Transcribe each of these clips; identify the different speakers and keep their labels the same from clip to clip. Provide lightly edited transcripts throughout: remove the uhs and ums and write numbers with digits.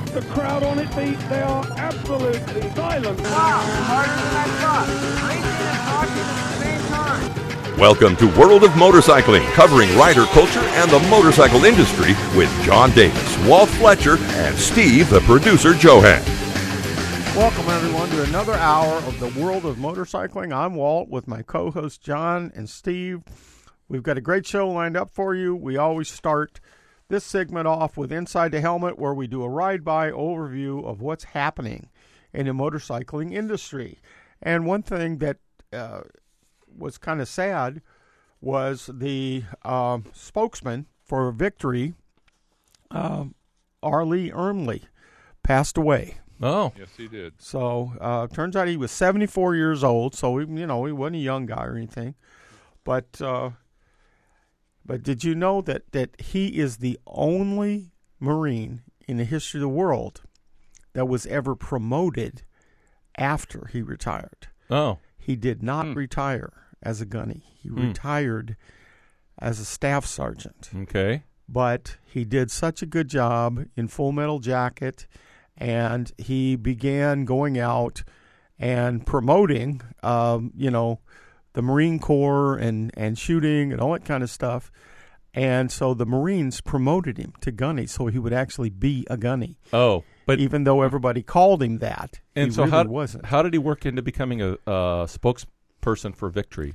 Speaker 1: The crowd on its feet, they are absolutely silent.
Speaker 2: Wow, harder than I thought. Racing and talking at the same time.
Speaker 3: Welcome to World of Motorcycling, covering rider culture and the motorcycle industry with John Davis, Walt Fletcher, and Steve, the producer, Johan.
Speaker 4: Welcome, everyone, to another hour of the World of Motorcycling. I'm Walt with my co-hosts John and Steve. We've got a great show lined up for you. We always start this segment off with Inside the Helmet, where we do a ride-by overview of what's happening in the motorcycling industry. And one thing that was kind of sad was the spokesman for Victory, R. Lee Ermey, passed away.
Speaker 5: Oh.
Speaker 6: Yes, he did.
Speaker 4: So turns out he was 74 years old, so he wasn't a young guy or anything. But did you know that he is the only Marine in the history of the world that was ever promoted after he retired?
Speaker 5: Oh.
Speaker 4: He did not retire as a gunny. He retired as a staff sergeant.
Speaker 5: Okay.
Speaker 4: But he did such a good job in Full Metal Jacket, and he began going out and promoting, the Marine Corps and shooting and all that kind of stuff. And so the Marines promoted him to gunny, so he would actually be a gunny.
Speaker 5: Oh, but
Speaker 4: even though everybody called him that,
Speaker 5: and
Speaker 4: he
Speaker 5: so
Speaker 4: really wasn't.
Speaker 5: How did he work into becoming a spokesperson for Victory?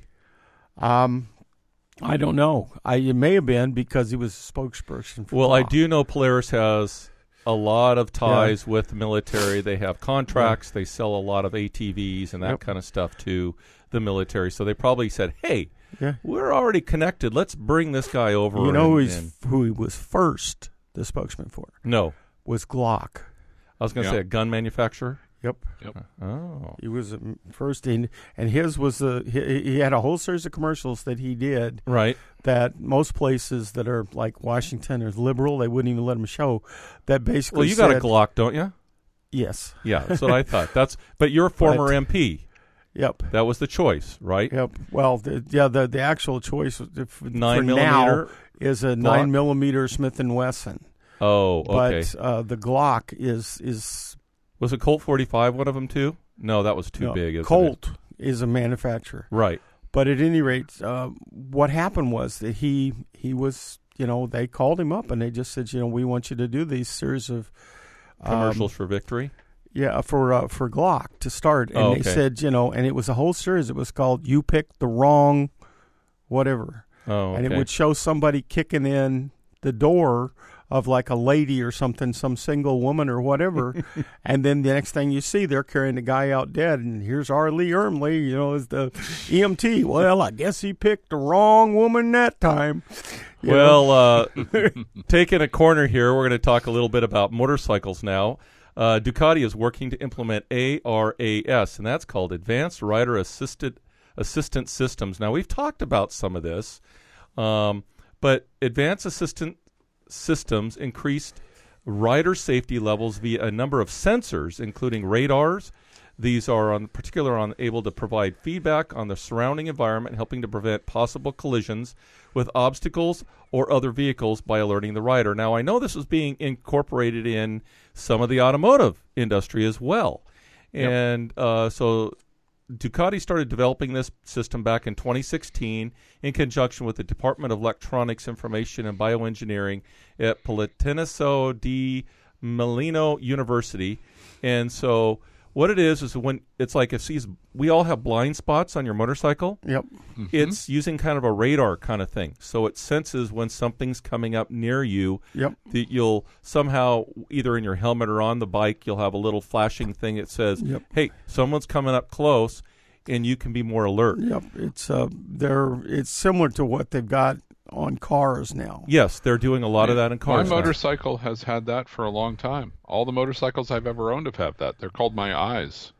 Speaker 4: I don't know. It may have been because he was a spokesperson for.
Speaker 5: Well, I do know Polaris has a lot of ties with the military. They have contracts. They sell a lot of ATVs and that kind of stuff to the military. So they probably said, hey, we're already connected. Let's bring this guy over.
Speaker 4: You know who he was first the spokesman for?
Speaker 5: No.
Speaker 4: Was Glock.
Speaker 5: I was going to say a gun manufacturer?
Speaker 4: Yep.
Speaker 5: Oh.
Speaker 4: He was first in, and his was he had a whole series of commercials that he did.
Speaker 5: Right.
Speaker 4: That most places that are like Washington or liberal, they wouldn't even let him show. That basically.
Speaker 5: Well, you got a Glock, don't you?
Speaker 4: Yes.
Speaker 5: Yeah, that's what I thought. But you're a former MP.
Speaker 4: Yep.
Speaker 5: That was the choice, right?
Speaker 4: Yep. Well, the actual choice for
Speaker 5: 9mm
Speaker 4: now is a
Speaker 5: Glock?
Speaker 4: 9mm Smith & Wesson.
Speaker 5: Oh, okay.
Speaker 4: But the Glock is.
Speaker 5: Was it Colt 45 one of them too? No, that was too big. Isn't
Speaker 4: Colt is a manufacturer,
Speaker 5: right?
Speaker 4: But at any rate, what happened was that he was, they called him up and they just said, we want you to do these series of
Speaker 5: commercials for Victory.
Speaker 4: Yeah, for Glock to start, and they said, and it was a whole series. It was called "You Picked the Wrong," whatever.
Speaker 5: Oh, okay.
Speaker 4: And it would show somebody kicking in the door of like a lady or something, some single woman or whatever, and then the next thing you see, they're carrying the guy out dead, and here's R. Lee Ermey, is the EMT. Well, I guess he picked the wrong woman that time.
Speaker 5: Taking a corner here, we're going to talk a little bit about motorcycles now. Ducati is working to implement ARAS, and that's called Advanced Rider Assistant Systems. Now, we've talked about some of this, but Advanced Assistant Systems increased rider safety levels via a number of sensors, including radars. These are able to provide feedback on the surrounding environment, helping to prevent possible collisions with obstacles or other vehicles by alerting the rider. Now, I know this is being incorporated in some of the automotive industry as well. And so Ducati started developing this system back in 2016 in conjunction with the Department of Electronics, Information, and Bioengineering at Politecnico di Milano University. And so what it is when it's like we all have blind spots on your motorcycle.
Speaker 4: Yep.
Speaker 5: Mm-hmm. It's using kind of a radar kind of thing. So it senses when something's coming up near you.
Speaker 4: Yep.
Speaker 5: That you'll somehow, either in your helmet or on the bike, you'll have a little flashing thing that says, hey, someone's coming up close, and you can be more alert.
Speaker 4: Yep. It's similar to what they've got on cars now.
Speaker 5: Yes, they're doing a lot of that in cars.
Speaker 6: My motorcycle has had that for a long time. All the motorcycles I've ever owned have had that. They're called my eyes.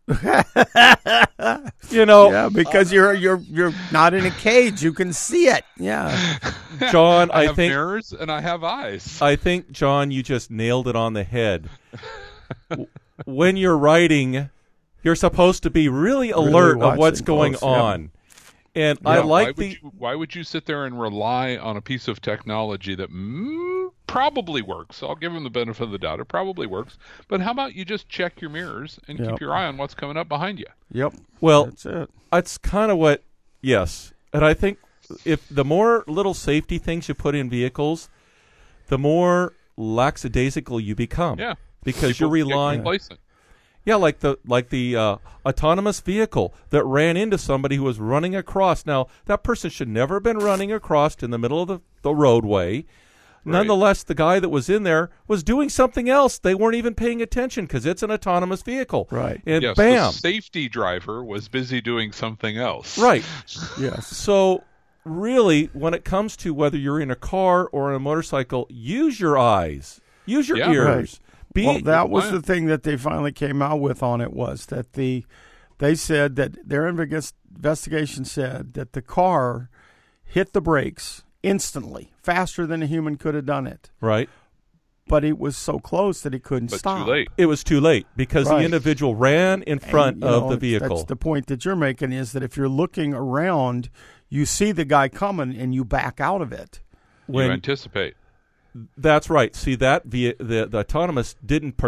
Speaker 4: Yeah, because you're not in a cage. You can see it. Yeah.
Speaker 5: John,
Speaker 6: I have mirrors and I have eyes.
Speaker 5: I think, John, you just nailed it on the head. When you're riding, you're supposed to be really alert of what's going on. And I like
Speaker 6: why would you sit there and rely on a piece of technology that probably works. I'll give them the benefit of the doubt. It probably works. But how about you just check your mirrors and keep your eye on what's coming up behind you?
Speaker 4: Yep.
Speaker 5: Well,
Speaker 4: that's it.
Speaker 5: That's kind of what, yes. And I think if the more little safety things you put in vehicles, the more lackadaisical you become.
Speaker 6: Yeah.
Speaker 5: Because
Speaker 6: People
Speaker 5: you're
Speaker 6: get
Speaker 5: relying.
Speaker 6: complacent.
Speaker 5: Yeah, like the autonomous vehicle that ran into somebody who was running across. Now, that person should never have been running across in the middle of the roadway. Right. Nonetheless, the guy that was in there was doing something else. They weren't even paying attention because it's an autonomous vehicle.
Speaker 4: Right.
Speaker 5: And
Speaker 6: yes,
Speaker 5: bam.
Speaker 6: The safety driver was busy doing something else.
Speaker 5: Right.
Speaker 4: Yes.
Speaker 5: So, really, when it comes to whether you're in a car or on a motorcycle, use your eyes. Use your ears.
Speaker 4: Right. Well, that was the thing that they finally came out with on it, was that they said that their investigation said that the car hit the brakes instantly, faster than a human could have done it.
Speaker 5: Right.
Speaker 4: But it was so close that he couldn't stop.
Speaker 6: Too late.
Speaker 5: It was too late because the individual ran in front of the vehicle.
Speaker 4: That's the point that you're making, is that if you're looking around, you see the guy coming and you back out of it.
Speaker 6: You anticipate.
Speaker 5: That's right. See, that the autonomous didn't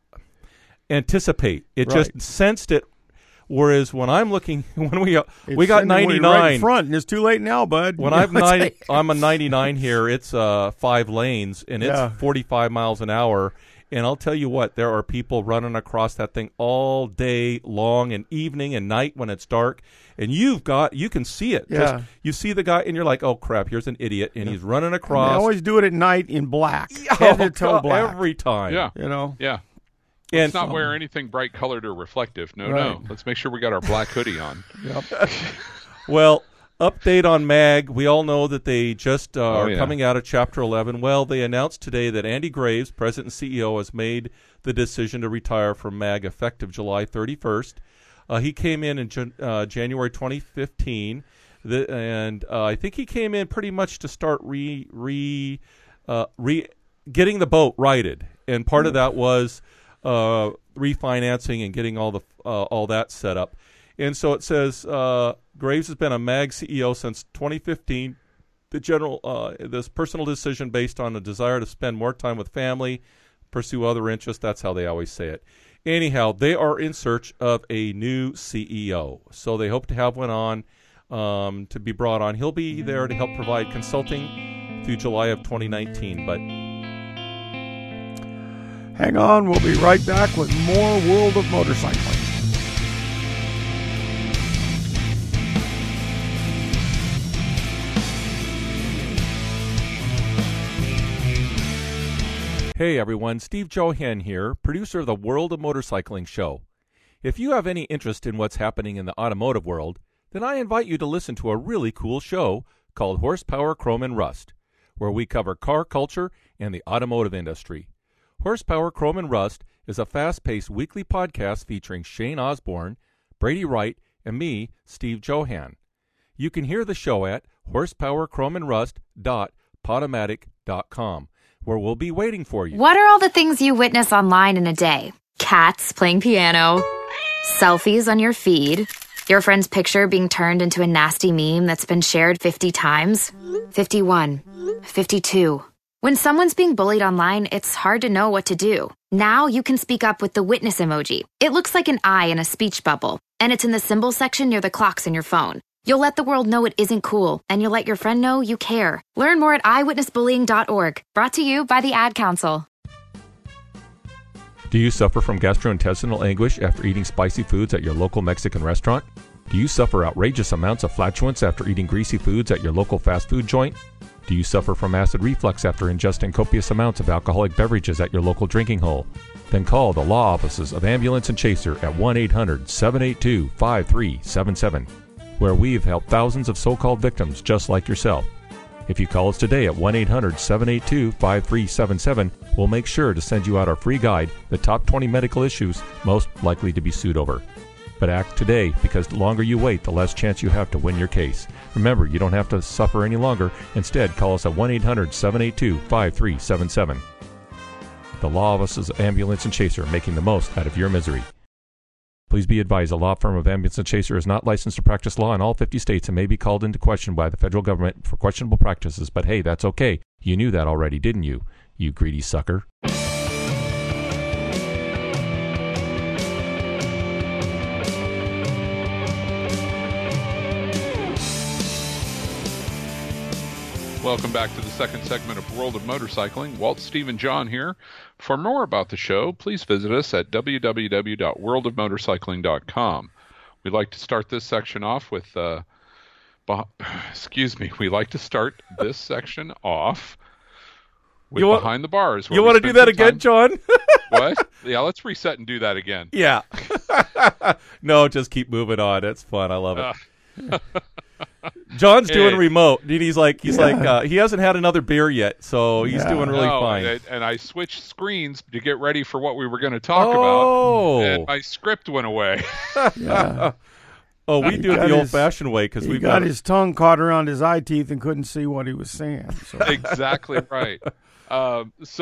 Speaker 5: anticipate. It just sensed it. Whereas when I'm looking, when we got 99
Speaker 4: right in front, and it's too late now, bud.
Speaker 5: When I'm a 99 here. It's 5 lanes and it's 45 miles an hour. And I'll tell you what, there are people running across that thing all day long, and evening and night when it's dark. And you can see it.
Speaker 4: Yeah.
Speaker 5: You see the guy, and you're like, oh, crap, here's an idiot. And he's running across.
Speaker 4: And they always do it at night in black. Head to toe black.
Speaker 5: Every time.
Speaker 6: Yeah.
Speaker 4: You know?
Speaker 6: Yeah. Let's not wear anything bright colored or reflective. No. Let's make sure we got our black hoodie on.
Speaker 4: Yep.
Speaker 5: Well, update on MAG. We all know that they just are coming out of Chapter 11. Well, they announced today that Andy Graves, president and CEO, has made the decision to retire from MAG effective July 31st. He came in January 2015, and I think he came in pretty much to start getting the boat righted. And part of that was refinancing and getting all that set up. And so it says Graves has been a MAG CEO since 2015. This personal decision based on a desire to spend more time with family, pursue other interests. That's how they always say it. Anyhow, they are in search of a new CEO. So they hope to have one on to be brought on. He'll be there to help provide consulting through July of 2019. But
Speaker 4: hang on, we'll be right back with more World of Motorcycling.
Speaker 5: Hey everyone, Steve Johan here, producer of the World of Motorcycling show. If you have any interest in what's happening in the automotive world, then I invite you to listen to a really cool show called Horsepower, Chrome, and Rust, where we cover car culture and the automotive industry. Horsepower, Chrome, and Rust is a fast-paced weekly podcast featuring Shane Osborne, Brady Wright, and me, Steve Johan. You can hear the show at horsepowerchromeandrust.podomatic.com, where we'll be waiting for you.
Speaker 7: What are all the things you witness online in a day? Cats playing piano, selfies on your feed, your friend's picture being turned into a nasty meme that's been shared 50 times, 51, 52. When someone's being bullied online, it's hard to know what to do. Now you can speak up with the witness emoji. It looks like an eye in a speech bubble, and it's in the symbol section near the clocks in your phone. You'll let the world know it isn't cool, and you'll let your friend know you care. Learn more at eyewitnessbullying.org. Brought to you by the Ad Council.
Speaker 5: Do you suffer from gastrointestinal anguish after eating spicy foods at your local Mexican restaurant? Do you suffer outrageous amounts of flatulence after eating greasy foods at your local fast food joint? Do you suffer from acid reflux after ingesting copious amounts of alcoholic beverages at your local drinking hole? Then call the law offices of Ambulance and Chaser at 1-800-782-5377. where we've helped thousands of so-called victims just like yourself. If you call us today at 1-800-782-5377, we'll make sure to send you out our free guide, The Top 20 Medical Issues Most Likely to be Sued Over. But act today, because the longer you wait, the less chance you have to win your case. Remember, you don't have to suffer any longer. Instead, call us at 1-800-782-5377. The law offices of Ambulance and Chaser, making the most out of your misery. Please be advised, the law firm of Ambulance and Chaser is not licensed to practice law in all 50 states and may be called into question by the federal government for questionable practices. But hey, that's okay. You knew that already, didn't you? you greedy sucker.
Speaker 6: Welcome back to the second segment of World of Motorcycling. Walt, Steve, and John here. For more about the show, please visit us at www.worldofmotorcycling.com. We'd like to start this section off with, we like to start this section off with Behind the Bars.
Speaker 5: You want to do that again, John?
Speaker 6: What? Yeah, let's reset and do that again.
Speaker 5: Yeah. No, just keep moving on. It's fun. I love it. John's doing remote, and he's like, he hasn't had another beer yet, so he's doing really fine.
Speaker 6: And I switched screens to get ready for what we were going to talk about, and my script went away.
Speaker 4: Yeah.
Speaker 5: Oh, we do it the old-fashioned way because we
Speaker 4: got his tongue caught around his eye teeth and couldn't see what he was saying. So.
Speaker 6: Exactly right. I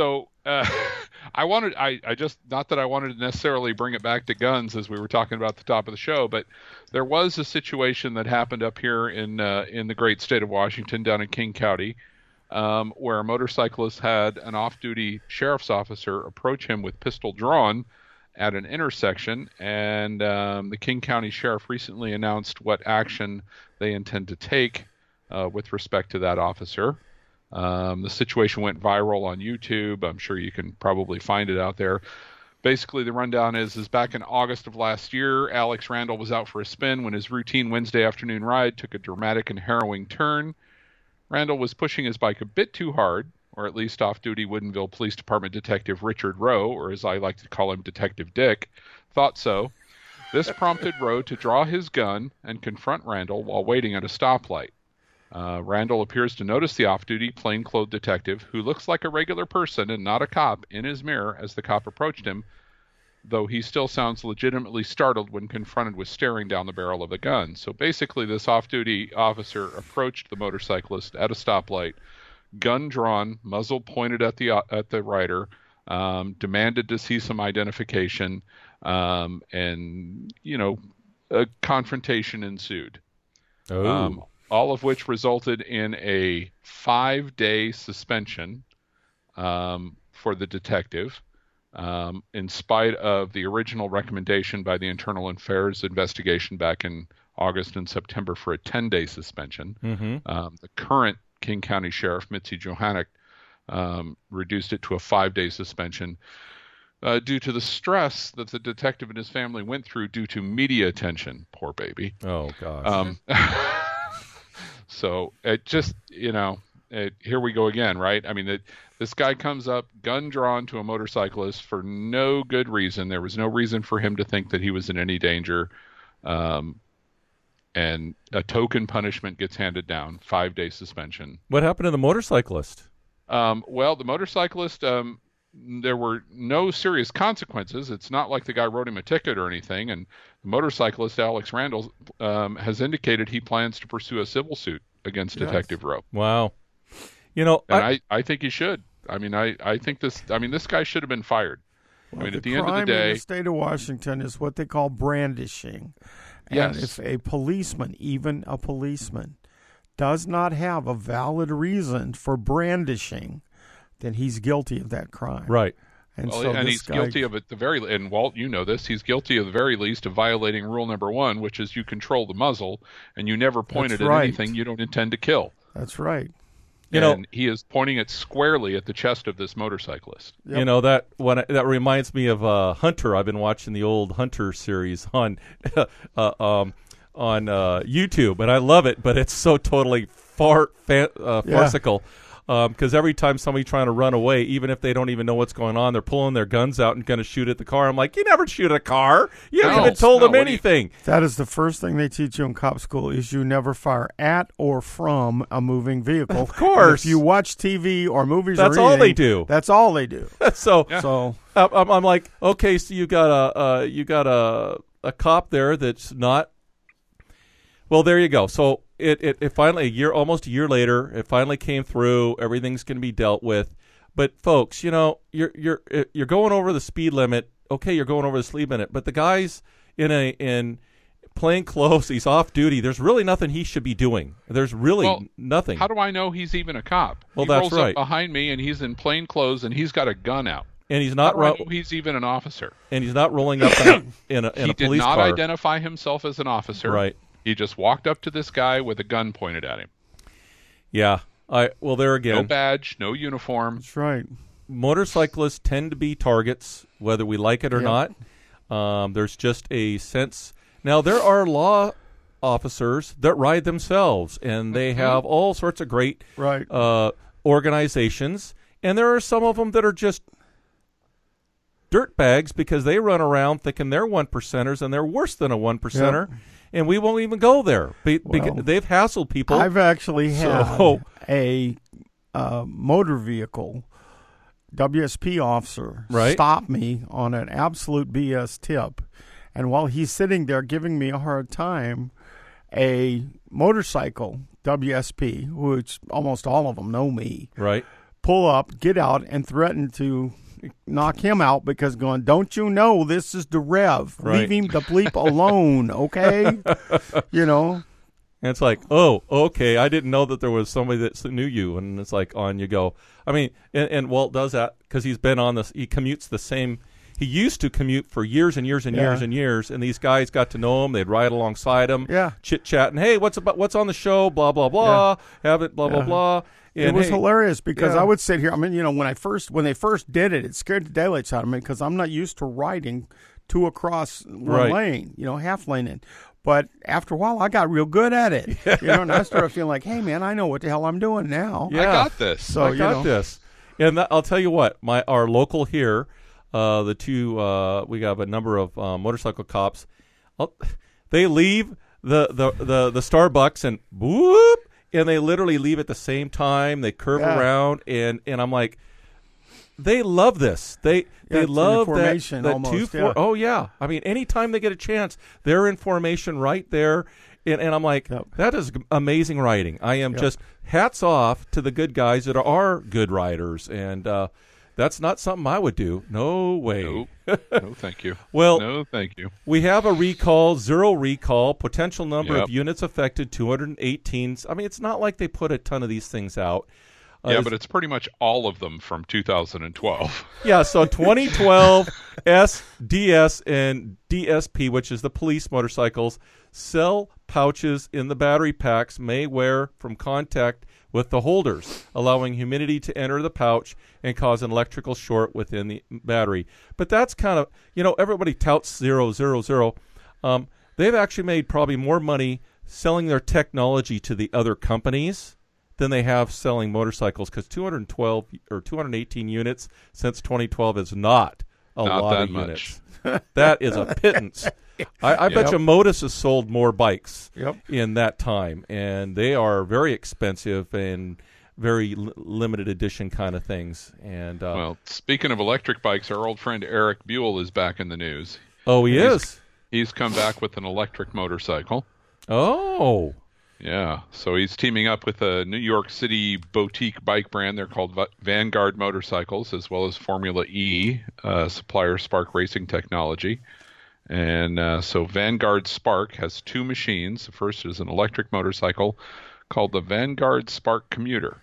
Speaker 6: just not that I wanted to necessarily bring it back to guns as we were talking about at the top of the show, but there was a situation that happened up here in the great state of Washington, down in King County, where a motorcyclist had an off-duty sheriff's officer approach him with pistol drawn at an intersection, and the King County Sheriff recently announced what action they intend to take with respect to that officer. The situation went viral on YouTube. I'm sure you can probably find it out there. Basically, the rundown is back in August of last year, Alex Randall was out for a spin when his routine Wednesday afternoon ride took a dramatic and harrowing turn. Randall was pushing his bike a bit too hard, or at least off-duty Woodinville Police Department Detective Richard Rowe, or as I like to call him, Detective Dick, thought so. This prompted Rowe to draw his gun and confront Randall while waiting at a stoplight. Randall appears to notice the off-duty plainclothes detective, who looks like a regular person and not a cop, in his mirror as the cop approached him, though he still sounds legitimately startled when confronted with staring down the barrel of the gun. So basically, this off-duty officer approached the motorcyclist at a stoplight, gun drawn, muzzle pointed at the rider, demanded to see some identification, and a confrontation ensued.
Speaker 5: Oh.
Speaker 6: All of which resulted in a 5-day suspension for the detective, in spite of the original recommendation by the Internal Affairs investigation back in August and September for a 10-day suspension.
Speaker 5: Mm-hmm.
Speaker 6: The current King County Sheriff, Mitzi Johanneck, reduced it to a 5-day suspension due to the stress that the detective and his family went through due to media attention. Poor baby.
Speaker 5: Oh, gosh.
Speaker 6: So it just, here we go again, right? I mean, this guy comes up, gun drawn to a motorcyclist for no good reason. There was no reason for him to think that he was in any danger. And a token punishment gets handed down, 5-day suspension.
Speaker 5: What happened to the motorcyclist?
Speaker 6: Well, the motorcyclist, there were no serious consequences. It's not like the guy wrote him a ticket or anything. And the motorcyclist, Alex Randall, has indicated he plans to pursue a civil suit against Detective Rowe.
Speaker 5: Wow.
Speaker 6: I think he should. I mean, I think this guy should have been fired.
Speaker 4: Well,
Speaker 6: at the end of the day,
Speaker 4: in the state of Washington is what they call brandishing. And
Speaker 6: yes.
Speaker 4: If a policeman, even a policeman, does not have a valid reason for brandishing, then he's guilty of that crime.
Speaker 5: Right.
Speaker 4: And
Speaker 6: he's guilty of it and Walt, you know this, he's guilty of the very least of violating rule number 1, which is you control the muzzle and you never point it at anything you don't intend to kill.
Speaker 4: That's right.
Speaker 6: And he is pointing it squarely at the chest of this motorcyclist.
Speaker 5: Yep. That reminds me of Hunter. I've been watching the old Hunter series on YouTube, and I love it, but it's so totally farcical. Because every time somebody's trying to run away, even if they don't even know what's going on, they're pulling their guns out and going to shoot at the car. I'm like, you never shoot at a car. You haven't even told them anything.
Speaker 4: That is the first thing they teach you in cop school is you never fire at or from a moving vehicle.
Speaker 5: Of course.
Speaker 4: And if you watch TV or movies
Speaker 5: that's all they do.
Speaker 4: That's all they do.
Speaker 5: So I'm like, okay, so you got a cop there that's not. Well, there you go. So it finally almost a year later, it finally came through. Everything's going to be dealt with. But folks, you're going over the speed limit. Okay, you're going over the speed limit, but the guy's in plain clothes. He's off duty. There's really nothing he should be doing. There's really nothing.
Speaker 6: How do I know he's even a cop?
Speaker 5: Well,
Speaker 6: he
Speaker 5: that's
Speaker 6: rolls
Speaker 5: right.
Speaker 6: up behind me, and he's in plain clothes, and he's got a gun out.
Speaker 5: And he's not.
Speaker 6: How do I know he's even an officer?
Speaker 5: And he's not rolling up in a
Speaker 6: He
Speaker 5: police
Speaker 6: did not
Speaker 5: car.
Speaker 6: identify himself as an officer.
Speaker 5: Right.
Speaker 6: He just walked up to this guy with a gun pointed at him.
Speaker 5: Yeah. Well, there again.
Speaker 6: No badge, no uniform.
Speaker 4: That's right.
Speaker 5: Motorcyclists tend to be targets, whether we like it or not. There's just a sense. Now, there are law officers that ride themselves, and they have all sorts of great organizations. And there are some of them that are just dirtbags because they run around thinking they're one percenters, and they're worse than a one percenter. Yep. And we won't even go there. They've hassled people.
Speaker 4: I've actually had a motor vehicle WSP officer stop me on an absolute BS tip. And while he's sitting there giving me a hard time, a motorcycle WSP, which almost all of them know me, pull up, get out, and threaten to knock him out because going, don't you know this is the Rev? Leave him the bleep alone, okay? You know?
Speaker 5: And it's like, oh, okay, I didn't know that there was somebody that knew you. And it's like, on you go. I mean, and Walt does that because he's been on this. He commutes the same. He used to commute for years and years and years and years. And these guys got to know him. They'd ride alongside him, chit-chatting. Hey, what's on the show? Blah, blah, blah. Have it, blah, blah, blah. And
Speaker 4: it was hilarious because I would sit here. I mean, you know, when they first did it, it scared the daylights out of me because I'm not used to riding two across one lane, you know, half lane in. But after a while, I got real good at it, you know, and I started feeling like, hey, man, I know what the hell I'm doing now.
Speaker 6: Yeah. I got this.
Speaker 5: So I got this. And I'll tell you what, our local here, the two, we have a number of motorcycle cops. They leave the Starbucks and whoop. And they literally leave at the same time. They curve around, and I'm like, they love this. They love that almost, Oh yeah, I mean, anytime they get a chance, they're in formation right there, and I'm like, that is amazing riding. I am just hats off to the good guys that are good riders, and that's not something I would do. No way.
Speaker 6: No, thank you.
Speaker 5: Well,
Speaker 6: no, thank you.
Speaker 5: We have a recall, zero recall, potential number of units affected, 218. I mean, it's not like they put a ton of these things out.
Speaker 6: But it's pretty much all of them from 2012.
Speaker 5: Yeah, so 2012 SDS and DSP, which is the police motorcycles, cell pouches in the battery packs may wear from contact with the holders, allowing humidity to enter the pouch and cause an electrical short within the battery. But that's kind of, you know, everybody touts 000. They've actually made probably more money selling their technology to the other companies than they have selling motorcycles, because 212 or 218 units since 2012 is not a lot of units. That is a pittance. I bet you Modus has sold more bikes in that time, and they are very expensive and very limited edition kind of things. And
Speaker 6: well, speaking of electric bikes, our old friend Eric Buell is back in the news.
Speaker 5: Oh, he is?
Speaker 6: He's come back with an electric motorcycle.
Speaker 5: Oh.
Speaker 6: Yeah, so he's teaming up with a New York City boutique bike brand. They're called Vanguard Motorcycles, as well as Formula E, supplier Spark Racing Technology. And so Vanguard Spark has two machines. The first is an electric motorcycle called the Vanguard Spark Commuter.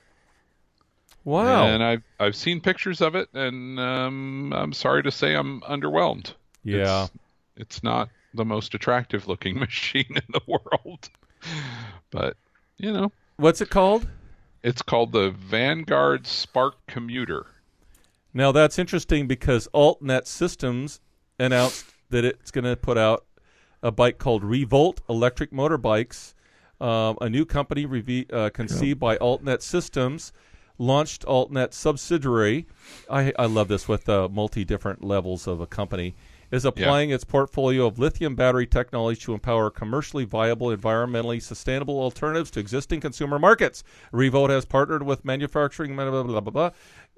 Speaker 5: Wow.
Speaker 6: And I've seen pictures of it, and I'm sorry to say I'm underwhelmed.
Speaker 5: Yeah.
Speaker 6: It's not the most attractive looking machine in the world. But, you know.
Speaker 5: What's it called?
Speaker 6: It's called the Vanguard Spark Commuter.
Speaker 5: Now, that's interesting because AltNet Systems announced that it's going to put out a bike called Revolt Electric Motorbikes, a new company conceived by AltNet Systems, launched AltNet subsidiary. I love this with multi-different levels of a company. Is applying its portfolio of lithium battery technology to empower commercially viable, environmentally sustainable alternatives to existing consumer markets. Revolt has partnered with manufacturing blah, blah, blah, blah, blah.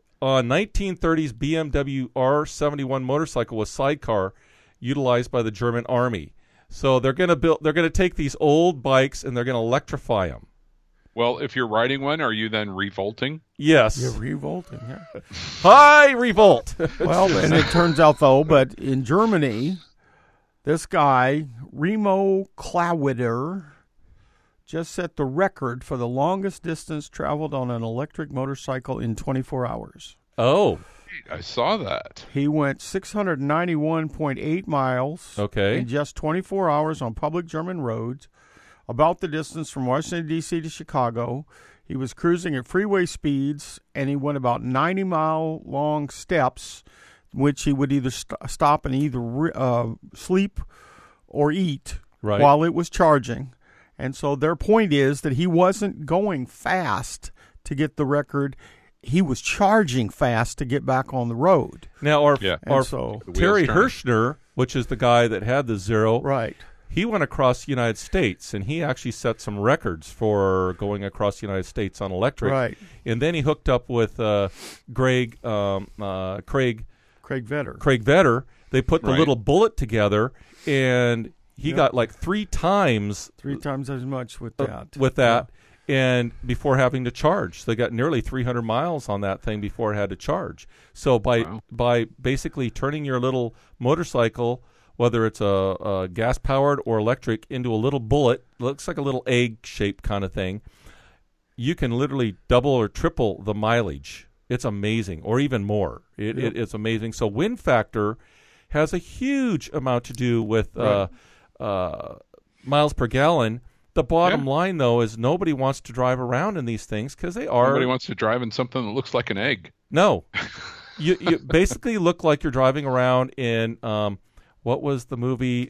Speaker 5: 1930s BMW R71 motorcycle with sidecar utilized by the German army. So they're going to take these old bikes and they're going to electrify them.
Speaker 6: Well, if you're riding one, are you then revolting?
Speaker 5: Yes.
Speaker 4: You're revolting, yeah.
Speaker 5: Hi, Revolt.
Speaker 4: Well, and it turns out, though, but in Germany, This guy, Remo Clawider, just set the record for the longest distance traveled on an electric motorcycle in 24 hours.
Speaker 5: Oh.
Speaker 6: I saw that.
Speaker 4: He went 691.8 miles in just 24 hours on public German roads, about the distance from Washington, D.C. to Chicago. He was cruising at freeway speeds, and he went about 90-mile-long steps, which he would either stop and either sleep or eat while it was charging. And so their point is that he wasn't going fast to get the record. He was charging fast to get back on the road.
Speaker 5: Now, our Terry Hirschner, which is the guy that had the Zero, he went across the United States, and he actually set some records for going across the United States on electric.
Speaker 4: Right.
Speaker 5: And then he hooked up with Craig Vetter. They put the little bullet together, and he got like three times
Speaker 4: as much with that.
Speaker 5: And before having to charge. So they got nearly 300 miles on that thing before it had to charge. So by basically turning your little motorcycle, whether it's a gas-powered or electric, into a little bullet, looks like a little egg-shaped kind of thing, you can literally double or triple the mileage. It's amazing, or even more. It's amazing. So wind factor has a huge amount to do with miles per gallon. The bottom line, though, is nobody wants to drive around in these things because they are...
Speaker 6: Nobody wants to drive in something that looks like an egg.
Speaker 5: No. you basically look like you're driving around in... what was the movie?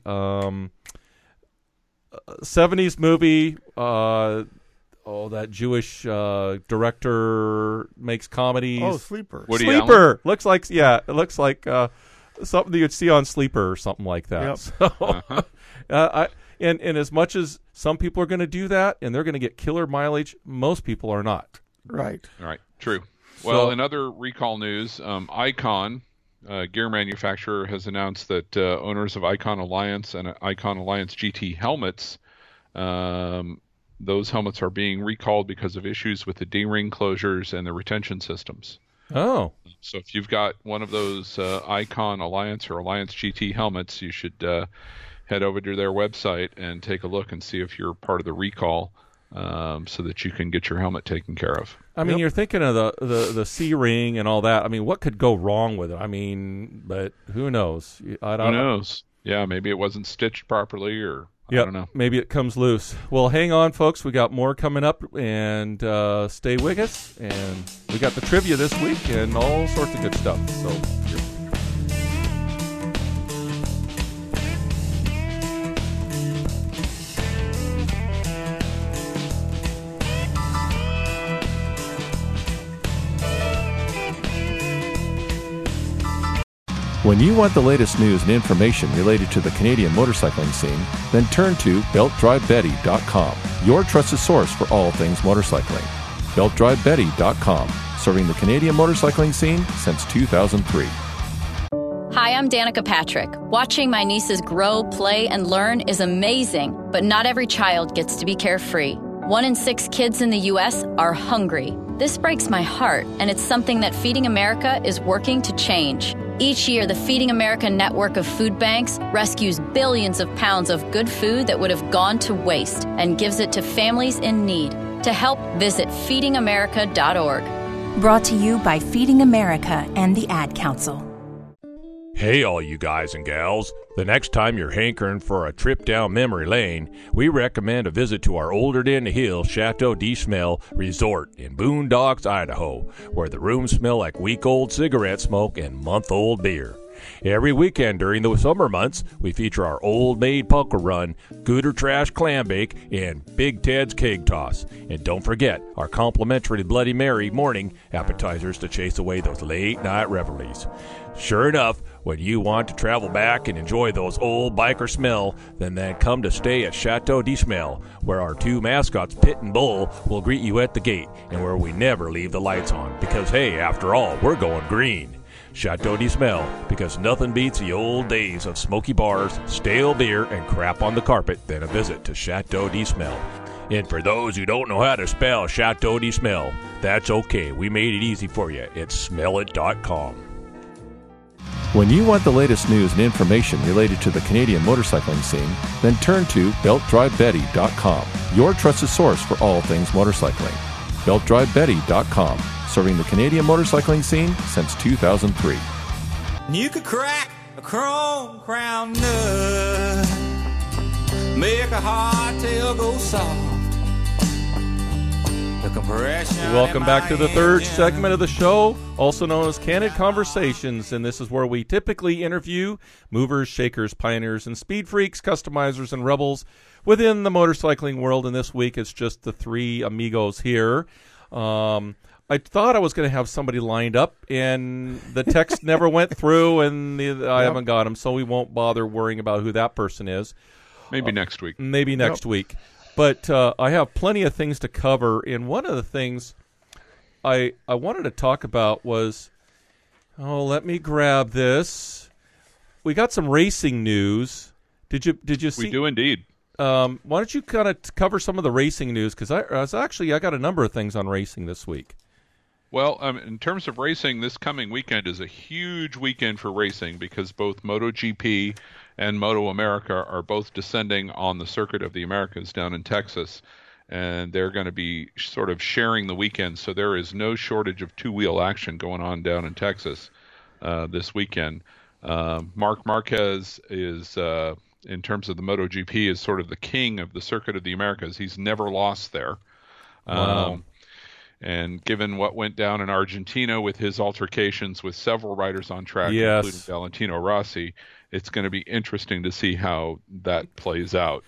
Speaker 5: 70s movie. That Jewish director makes comedies.
Speaker 4: Oh, Sleeper.
Speaker 6: Woody
Speaker 5: Sleeper. Allen? It looks like something you'd see on Sleeper or something like that.
Speaker 4: Yep.
Speaker 5: So, and as much as some people are going to do that and they're going to get killer mileage, most people are not.
Speaker 4: Right.
Speaker 6: True. Well, in other recall news, Icon, gear manufacturer, has announced that owners of Icon Alliance and Icon Alliance GT helmets, those helmets are being recalled because of issues with the D-ring closures and the retention systems.
Speaker 5: Oh.
Speaker 6: So if you've got one of those Icon Alliance or Alliance GT helmets, you should head over to their website and take a look and see if you're part of the recall, so that you can get your helmet taken care of.
Speaker 5: I mean, you're thinking of the C-ring and all that. I mean, what could go wrong with it? I mean, but who knows?
Speaker 6: Who knows? Yeah, maybe it wasn't stitched properly, or I don't know.
Speaker 5: Maybe it comes loose. Well, hang on, folks. We got more coming up, and stay with us. And we got the trivia this week and all sorts of good stuff. So.
Speaker 8: When you want the latest news and information related to the Canadian motorcycling scene, then turn to BeltDriveBetty.com, your trusted source for all things motorcycling. BeltDriveBetty.com, serving the Canadian motorcycling scene since 2003.
Speaker 9: Hi, I'm Danica Patrick. Watching my nieces grow, play, and learn is amazing, but not every child gets to be carefree. 1 in 6 kids in the U.S. are hungry. This breaks my heart, and it's something that Feeding America is working to change. Each year, the Feeding America network of food banks rescues billions of pounds of good food that would have gone to waste and gives it to families in need. To help, visit feedingamerica.org.
Speaker 10: Brought to you by Feeding America and the Ad Council.
Speaker 11: Hey, all you guys and gals. The next time you're hankering for a trip down memory lane, we recommend a visit to our older-than-the-hill Chateau de Smel Resort in Boondocks, Idaho, where the rooms smell like week-old cigarette smoke and month-old beer. Every weekend during the summer months, we feature our Old Maid Pucker Run, Gooder Trash Clam Bake, and Big Ted's Keg Toss. And don't forget our complimentary Bloody Mary morning appetizers to chase away those late-night revelries. Sure enough, when you want to travel back and enjoy those old biker smell, then come to stay at Chateau de Smel, where our 2 mascots, Pit and Bull, will greet you at the gate, and where we never leave the lights on, because hey, after all, we're going green. Chateau de Smel, because nothing beats the old days of smoky bars, stale beer, and crap on the carpet than a visit to Chateau de Smel. And for those who don't know how to spell Chateau de Smel, that's okay. We made it easy for you. It's smellit.com.
Speaker 8: When you want the latest news and information related to the Canadian motorcycling scene, then turn to BeltDriveBetty.com, your trusted source for all things motorcycling. BeltDriveBetty.com, serving the Canadian motorcycling scene since 2003.
Speaker 12: You could crack a chrome crown nut, make a hardtail go soft. The compression.
Speaker 5: Welcome back to the third segment of the show, also known as Candid Conversations, and this is where we typically interview movers, shakers, pioneers, and speed freaks, customizers, and rebels within the motorcycling world. And this week it's just the three amigos here. I thought I was going to have somebody lined up, and the text never went through, and I haven't got them, so we won't bother worrying about who that person is.
Speaker 6: Maybe next week.
Speaker 5: Maybe next week. But I have plenty of things to cover, and one of the things I wanted to talk about was, let me grab this. We got some racing news. Did you see?
Speaker 6: We do indeed.
Speaker 5: Why don't you kind of cover some of the racing news? Because I got a number of things on racing this week.
Speaker 6: Well, in terms of racing, this coming weekend is a huge weekend for racing because both MotoGP and Moto America are both descending on the Circuit of the Americas down in Texas, and they're going to be sort of sharing the weekend. So there is no shortage of two-wheel action going on down in Texas this weekend. Marc Marquez is, in terms of the MotoGP, is sort of the king of the Circuit of the Americas. He's never lost there.
Speaker 5: Wow.
Speaker 6: And given what went down in Argentina with his altercations with several riders on track,
Speaker 5: yes,
Speaker 6: including Valentino Rossi, it's going to be interesting to see how that plays out.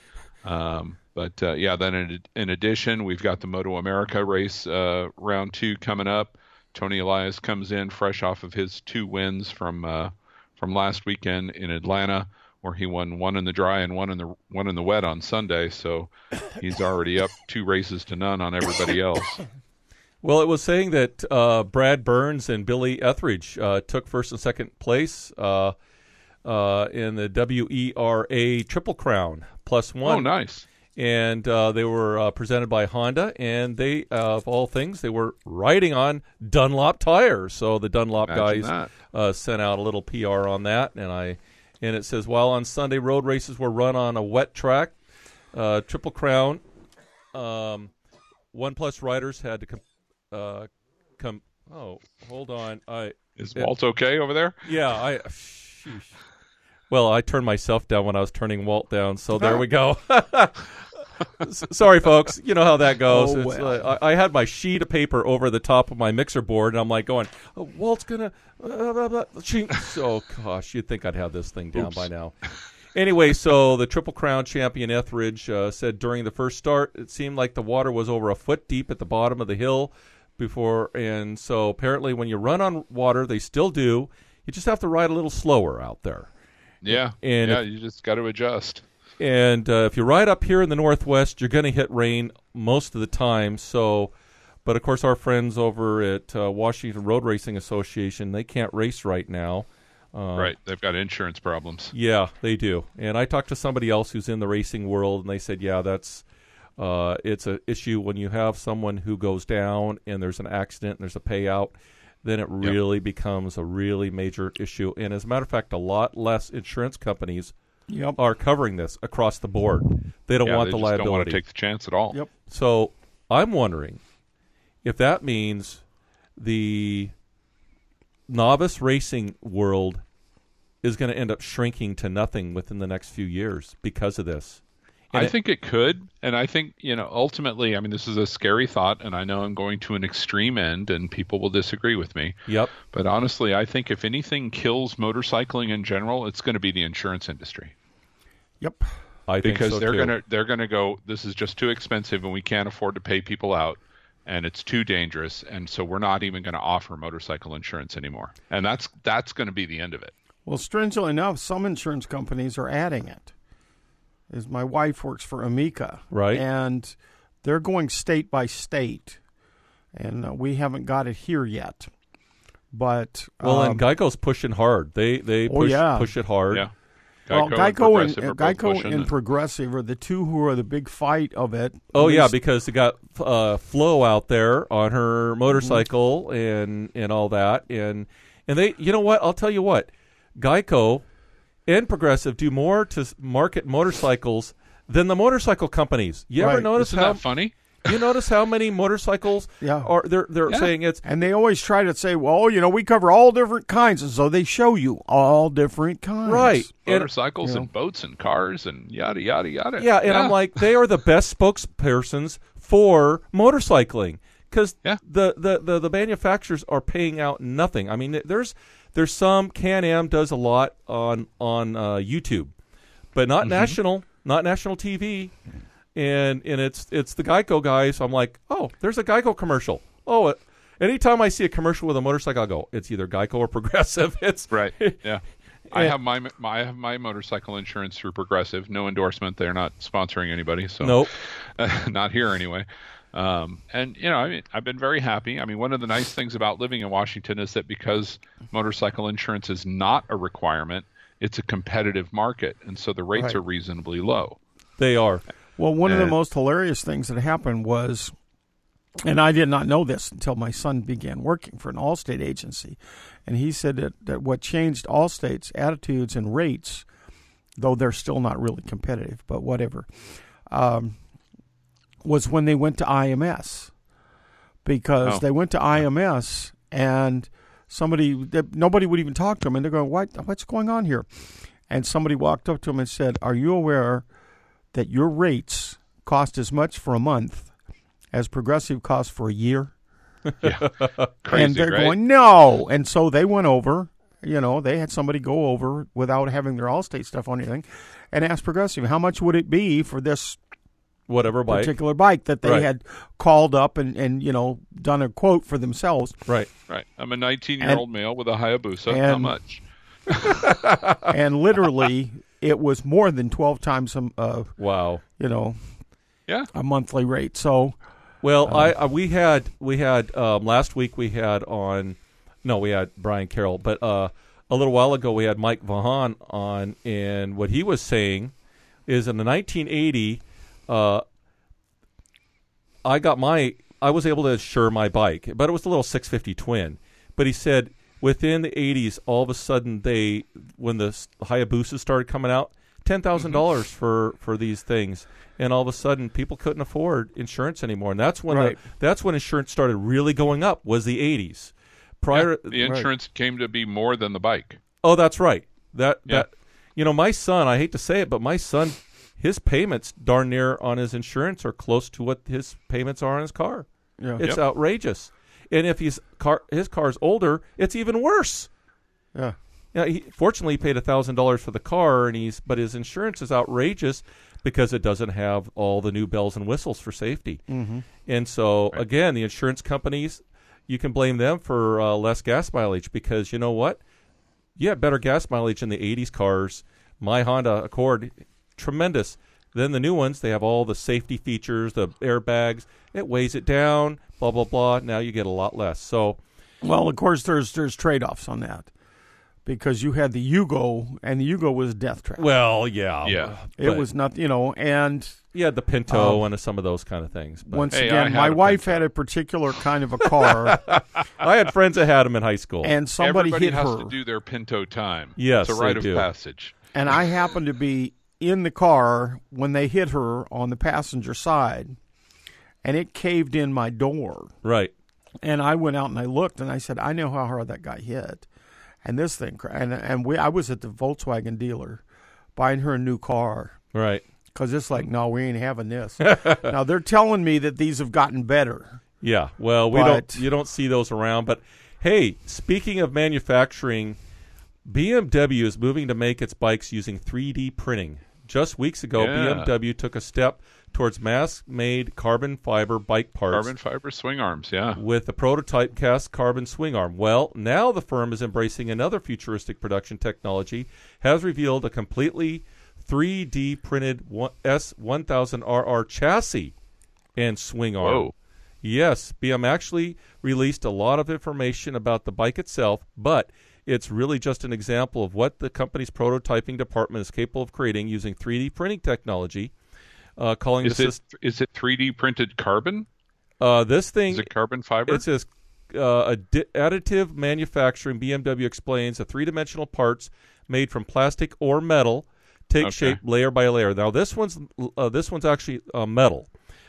Speaker 6: Then in addition, we've got the Moto America race round 2 coming up. Tony Elias comes in fresh off of his 2 wins from last weekend in Atlanta, where he won one in the dry and one in the wet on Sunday. So he's already up 2 races to none on everybody else.
Speaker 5: Well, it was saying that Brad Burns and Billy Etheridge took first and second place in the WERA Triple Crown +1.
Speaker 6: Oh, nice.
Speaker 5: And they were presented by Honda, and they, of all things, they were riding on Dunlop tires. So the Dunlop guys sent out a little PR on that, and it says, while on Sunday road races were run on a wet track, Triple Crown, 1+ riders had to come. Oh, hold on.
Speaker 6: Is Walt okay over there?
Speaker 5: Yeah, Well, I turned myself down when I was turning Walt down, so there we go. Sorry, folks. You know how that goes.
Speaker 4: Oh, well.
Speaker 5: I had my sheet of paper over the top of my mixer board, and I'm like going, Walt's going to... Oh, gosh, you'd think I'd have this thing down by now. Anyway, so the Triple Crown champion Etheridge said during the first start, it seemed like the water was over a foot deep at the bottom of the hill before, and so apparently when you run on water, they still do. You just have to ride a little slower out there.
Speaker 6: Yeah, you just got to adjust.
Speaker 5: And if you ride up here in the Northwest, you're going to hit rain most of the time. So, but of course, our friends over at Washington Road Racing Association, they can't race right now.
Speaker 6: Right, they've got insurance problems.
Speaker 5: Yeah, they do. And I talked to somebody else who's in the racing world, and they said, yeah, it's an issue when you have someone who goes down and there's an accident and there's a payout, then it really becomes a really major issue. And as a matter of fact, a lot less insurance companies are covering this across the board. They don't want the liability. They
Speaker 6: don't want to take the chance at all.
Speaker 4: Yep.
Speaker 5: So I'm wondering if that means the novice racing world is going to end up shrinking to nothing within the next few years because of this.
Speaker 6: I think it could, and I think, ultimately, I mean, this is a scary thought, and I know I'm going to an extreme end, and people will disagree with me.
Speaker 5: Yep.
Speaker 6: But honestly, I think if anything kills motorcycling in general, it's going to be the insurance industry.
Speaker 4: Yep.
Speaker 5: I think so,
Speaker 6: because they're gonna go, this is just too expensive, and we can't afford to pay people out, and it's too dangerous, and so we're not even going to offer motorcycle insurance anymore. And that's going to be the end of it.
Speaker 4: Well, strangely enough, some insurance companies are adding it. My wife works for Amica,
Speaker 5: right?
Speaker 4: And they're going state by state, and we haven't got it here yet. But
Speaker 5: and Geico's pushing hard. They push it hard.
Speaker 6: Yeah.
Speaker 4: Geico and Progressive are the two who are the big fight of it.
Speaker 5: Oh yeah, because they got Flo out there on her motorcycle and all that, and they, you know what? I'll tell you what. Geico and Progressive do more to market motorcycles than the motorcycle companies. You ever notice
Speaker 6: Isn't that funny?
Speaker 5: You notice how many motorcycles are they're saying it's,
Speaker 4: and they always try to say, well, we cover all different kinds, and so they show you all different kinds,
Speaker 5: right?
Speaker 6: Motorcycles and boats and cars and yada yada yada.
Speaker 5: Yeah, and I'm like, they are the best spokespersons for motorcycling because the manufacturers are paying out nothing. I mean, there's some Can-Am does a lot on YouTube, but not national TV. And it's the Geico guys. I'm like, oh, there's a Geico commercial. Oh, anytime I see a commercial with a motorcycle, I'll go, it's either Geico or Progressive. It's
Speaker 6: right. Yeah, I have my motorcycle insurance through Progressive. No endorsement. They're not sponsoring anybody. So
Speaker 5: nope,
Speaker 6: not here anyway. And I've been very happy. I mean, one of the nice things about living in Washington is that because motorcycle insurance is not a requirement, it's a competitive market, and so the rates are reasonably low.
Speaker 5: They are.
Speaker 4: Well, one of the most hilarious things that happened was, and I did not know this until my son began working for an Allstate agency, and he said that what changed Allstate's attitudes and rates, though they're still not really competitive, but whatever, was when they went to IMS. Because they went to IMS and nobody would even talk to them, and they're going, what's going on here? And somebody walked up to them and said, are you aware that your rates cost as much for a month as Progressive costs for a year?
Speaker 6: Yeah. Crazy,
Speaker 4: and they're
Speaker 6: right?
Speaker 4: going, no. And so they went over, they had somebody go over without having their Allstate stuff on anything and asked Progressive, how much would it be for this particular bike that they had called up and done a quote for themselves.
Speaker 6: Right. I'm a 19-year-old male with a Hayabusa. How much?
Speaker 4: And literally, it was more than 12 times
Speaker 5: wow.
Speaker 4: A monthly rate. So,
Speaker 5: well, we had last week we had Brian Carroll, but a little while ago we had Mike Vaughan on, and what he was saying is in the 1980, I was able to insure my bike, but it was a little 650 twin. But he said within the 80s, all of a sudden when the Hayabusas started coming out, $10,000 for these things, and all of a sudden people couldn't afford insurance anymore, and that's when that's when insurance started really going up. Was the 80s. Prior,
Speaker 6: the insurance came to be more than the bike.
Speaker 5: Oh, that's right. That my son, I hate to say it, but my son, his payments darn near on his insurance are close to what his payments are on his car. Yeah. It's outrageous. And if his car's older, it's even worse.
Speaker 4: Yeah.
Speaker 5: Fortunately, he paid $1,000 for the car, but his insurance is outrageous because it doesn't have all the new bells and whistles for safety.
Speaker 4: Mm-hmm.
Speaker 5: And so, again, the insurance companies, you can blame them for less gas mileage because you know what? You had better gas mileage in the 80s cars. My Honda Accord, tremendous. Then the new ones, they have all the safety features, the airbags. It weighs it down, blah, blah, blah. Now you get a lot less. So,
Speaker 4: well, of course, there's trade-offs on that because you had the Yugo, and the Yugo was death trap.
Speaker 5: Well, yeah.
Speaker 4: It was not, and...
Speaker 5: You had the Pinto and some of those kind of things. But.
Speaker 4: Once again, my wife had a particular kind of a car.
Speaker 5: I had friends that had them in high school.
Speaker 4: And somebody
Speaker 6: Everybody
Speaker 4: hit her.
Speaker 6: has to do their Pinto time.
Speaker 5: Yes,
Speaker 6: it's a rite of passage.
Speaker 4: And I happened to be in the car when they hit her on the passenger side, and it caved in my door.
Speaker 5: Right.
Speaker 4: And I went out and I looked, and I said, I know how hard that guy hit. And this thing, I was at the Volkswagen dealer buying her a new car.
Speaker 5: Right.
Speaker 4: Because it's like, no, we ain't having this. Now, they're telling me that these have gotten better.
Speaker 5: Yeah, well, you don't see those around. But, hey, speaking of manufacturing, BMW is moving to make its bikes using 3D printing. Just weeks ago, BMW took a step towards mass-made carbon fiber bike parts.
Speaker 6: Carbon fiber swing arms, yeah.
Speaker 5: With the prototype cast carbon swing arm. Well, now the firm is embracing another futuristic production technology, has revealed a completely 3D printed S1000RR chassis and swing arm.
Speaker 6: Whoa.
Speaker 5: Yes, BM actually released a lot of information about the bike itself, but it's really just an example of what the company's prototyping department is capable of creating using 3D printing technology.
Speaker 6: Is it 3D printed carbon?
Speaker 5: This thing
Speaker 6: is it carbon fiber?
Speaker 5: It says additive manufacturing. BMW explains the three-dimensional parts made from plastic or metal take shape layer by layer. Now this one's actually metal.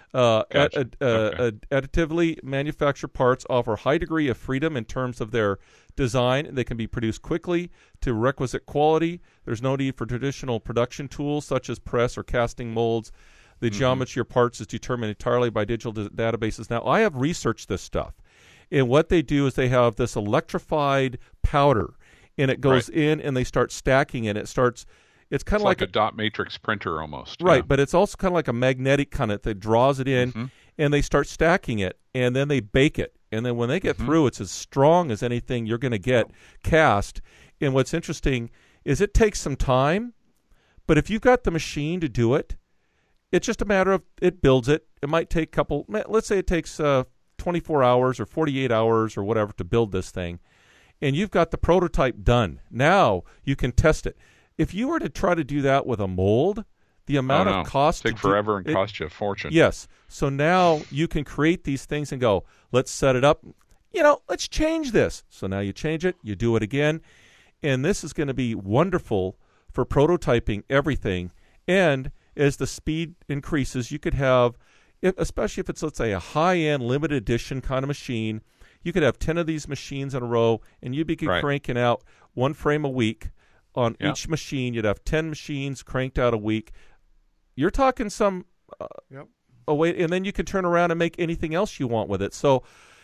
Speaker 5: Additively manufactured parts offer high degree of freedom in terms of their design. They can be produced quickly to requisite quality. There's no need for traditional production tools such as press or casting molds. The geometry of parts is determined entirely by digital databases. Now, I have researched this stuff, and what they do is they have this electrified powder, and it goes in, and they start stacking it. It's kind of like
Speaker 6: a dot matrix printer almost.
Speaker 5: Right, but it's also kind of like a magnetic kind of that draws it in, and they start stacking it, and then they bake it. And then when they get through, it's as strong as anything you're going to get cast. And what's interesting is it takes some time, but if you've got the machine to do it, it's just a matter of it builds it. It might take let's say it takes 24 hours or 48 hours or whatever to build this thing, and you've got the prototype done. Now you can test it. If you were to try to do that with a mold, the amount of cost
Speaker 6: take forever and cost you a fortune.
Speaker 5: Yes. So now you can create these things and go, let's set it up. Let's change this. So now you change it, you do it again, and this is going to be wonderful for prototyping everything. And as the speed increases, you could have, especially if it's, let's say, a high-end limited edition kind of machine, you could have 10 of these machines in a row, and you'd be cranking out one frame a week. On each machine, you'd have 10 machines cranked out a week. You're talking some away, and then you can turn around and make anything else you want with it. So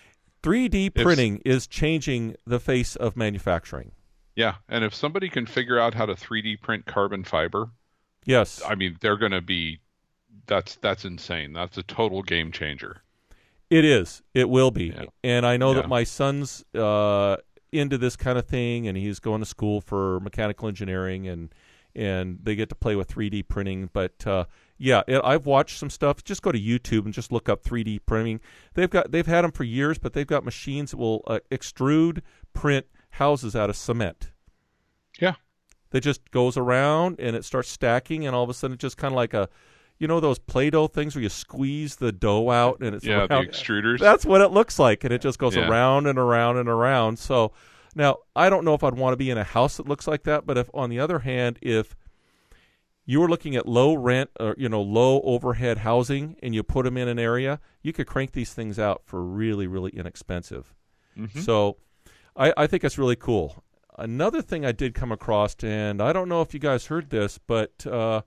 Speaker 5: 3D printing is changing the face of manufacturing.
Speaker 6: Yeah, and if somebody can figure out how to 3D print carbon fiber,
Speaker 5: yes,
Speaker 6: I mean, they're going to be that's insane. That's a total game changer.
Speaker 5: It is. It will be. Yeah. And I know that my son's into this kind of thing, and he's going to school for mechanical engineering, and they get to play with 3D printing. But I've watched some stuff. Just go to YouTube and just look up 3D printing. They've had them for years, but they've got machines that will extrude print houses out of cement.
Speaker 6: Yeah,
Speaker 5: that just goes around and it starts stacking, and all of a sudden it's just kind of like those Play-Doh things where you squeeze the dough out and it's
Speaker 6: the extruders.
Speaker 5: That's what it looks like, and it just goes around and around and around. So now I don't know if I'd want to be in a house that looks like that, but if on the other hand, if you were looking at low rent or low overhead housing and you put them in an area, you could crank these things out for really, really inexpensive. So I think it's really cool. Another thing I did come across, and I don't know if you guys heard this, but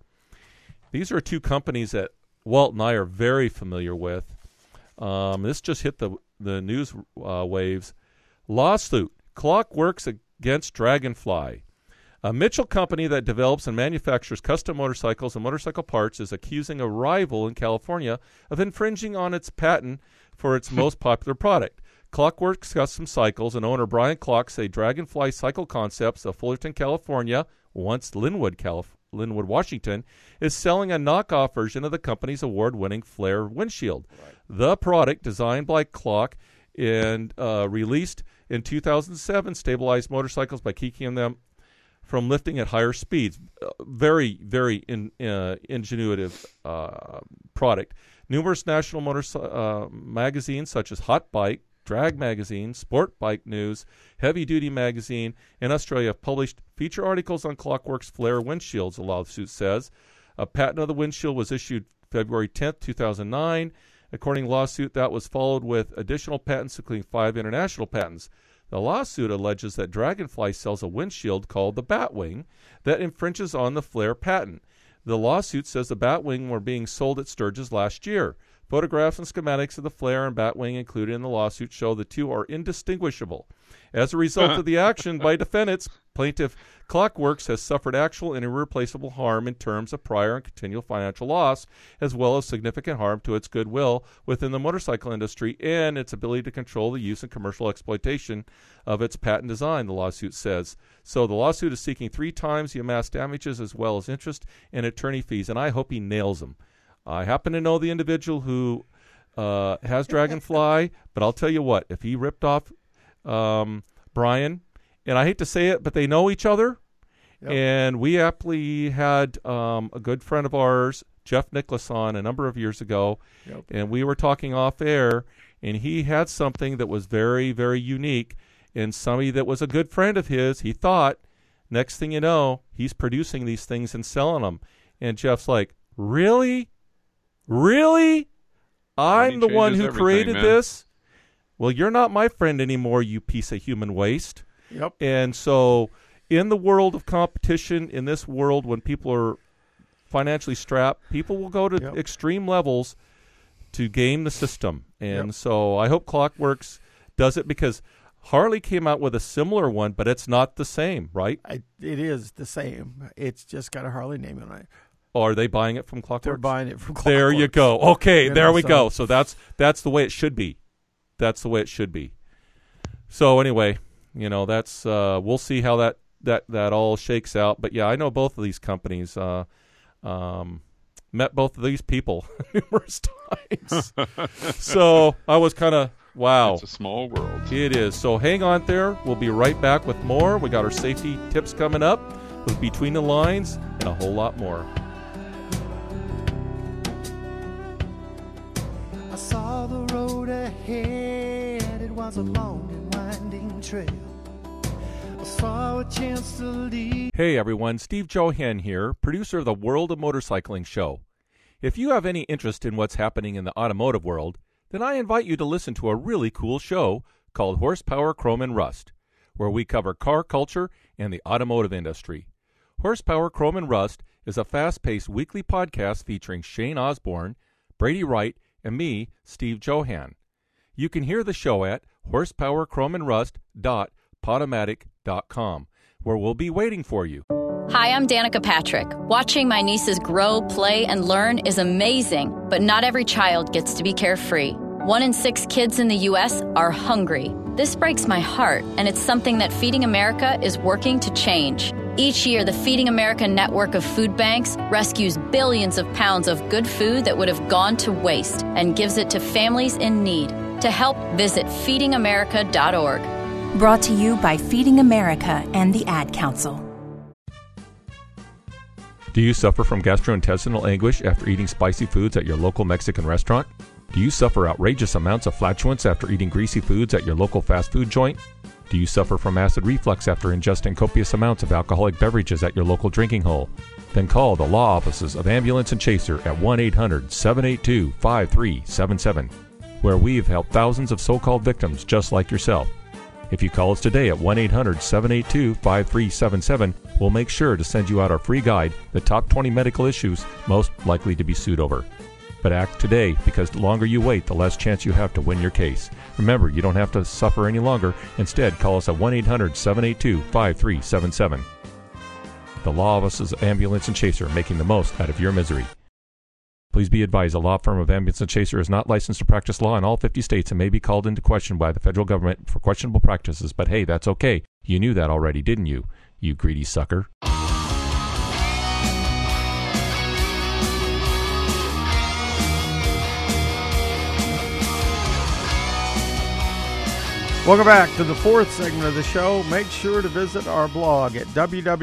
Speaker 5: these are two companies that Walt and I are very familiar with. This just hit the news waves. Lawsuit. Clockworks against Dragonfly. A Mitchell company that develops and manufactures custom motorcycles and motorcycle parts is accusing a rival in California of infringing on its patent for its most popular product. Clockworks Custom Cycles and owner Brian Clock say Dragonfly Cycle Concepts of Fullerton, California, once Linwood, Washington, is selling a knockoff version of the company's award-winning Flare windshield. The product, designed by Clock and released in 2007, stabilized motorcycles by keeping them from lifting at higher speeds. Very, very ingenuitive product. Numerous national magazines such as Hot Bike, Drag Magazine, Sport Bike News, Heavy Duty Magazine, and Australia have published feature articles on Clockworks Flare windshields, the lawsuit says. A patent of the windshield was issued February 10th, 2009. According to the lawsuit, that was followed with additional patents, including 5 international patents. The lawsuit alleges that Dragonfly sells a windshield called the Batwing that infringes on the Flare patent. The lawsuit says the Batwing were being sold at Sturgis last year. Photographs and schematics of the Flare and Batwing included in the lawsuit show the two are indistinguishable. As a result of the action by defendants, plaintiff Clockworks has suffered actual and irreplaceable harm in terms of prior and continual financial loss, as well as significant harm to its goodwill within the motorcycle industry and its ability to control the use and commercial exploitation of its patent design, the lawsuit says. So the lawsuit is seeking 3 times the amassed damages as well as interest and attorney fees, and I hope he nails them. I happen to know the individual who has Dragonfly, but I'll tell you what, if he ripped off Brian, and I hate to say it, but they know each other, and we aptly had a good friend of ours, Jeff Nicholas, on a number of years ago, and we were talking off air, and he had something that was very, very unique, and somebody that was a good friend of his, he thought, next thing you know, he's producing these things and selling them. And Jeff's like, really? Really? I'm the one who created this? Well, you're not my friend anymore, you piece of human waste.
Speaker 4: Yep.
Speaker 5: And so in the world of competition, in this world when people are financially strapped, people will go to extreme levels to game the system. And so I hope Clockworks does it, because Harley came out with a similar one, but it's not the same, right?
Speaker 4: It is the same. It's just got a Harley name on it.
Speaker 5: Oh, are they buying it from Clockworks?
Speaker 4: They're buying it from Clockworks.
Speaker 5: There you go. Okay, there we go. So that's the way it should be. That's the way it should be. So anyway, that's we'll see how that all shakes out. But yeah, I know both of these companies. Met both of these people numerous times. So I was kind of, wow.
Speaker 6: It's a small world.
Speaker 5: It is. So hang on there. We'll be right back with more. We got our safety tips coming up with Between the Lines and a whole lot more.
Speaker 13: I saw the road ahead. It was a long and winding trail. I saw a chance to lead.
Speaker 5: Hey everyone, Steve Johan here, producer of the World of Motorcycling show. If you have any interest in what's happening in the automotive world, then I invite you to listen to a really cool show called Horsepower, Chrome, and Rust, where we cover car culture and the automotive industry. Horsepower, Chrome, and Rust is a fast-paced weekly podcast featuring Shane Osborne, Brady Wright, and me, Steve Johan. You can hear the show at horsepowerchromeandrust.podomatic.com, where we'll be waiting for you.
Speaker 9: Hi, I'm Danica Patrick. Watching my nieces grow, play, and learn is amazing, but not every child gets to be carefree. 1 in 6 kids in the U.S. are hungry. This breaks my heart, and it's something that Feeding America is working to change. Each year, the Feeding America network of food banks rescues billions of pounds of good food that would have gone to waste and gives it to families in need. To help, visit feedingamerica.org.
Speaker 10: Brought to you by Feeding America and the Ad Council.
Speaker 8: Do you suffer from gastrointestinal anguish after eating spicy foods at your local Mexican restaurant? Do you suffer outrageous amounts of flatulence after eating greasy foods at your local fast food joint? Do you suffer from acid reflux after ingesting copious amounts of alcoholic beverages at your local drinking hole? Then call the law offices of Ambulance and Chaser at 1-800-782-5377, where we've helped thousands of so-called victims just like yourself. If you call us today at 1-800-782-5377, we'll make sure to send you out our free guide, The Top 20 Medical Issues Most Likely to be Sued Over. But act today, because the longer you wait, the less chance you have to win your case. Remember, you don't have to suffer any longer. Instead, call us at 1-800-782-5377. The law offices of Ambulance and Chaser, making the most out of your misery. Please be advised, the law firm of Ambulance and Chaser is not licensed to practice law in all 50 states and may be called into question by the federal government for questionable practices. But hey, that's okay. You knew that already, didn't you? You greedy sucker.
Speaker 4: Welcome back to the fourth segment of the show. Make sure to visit our blog at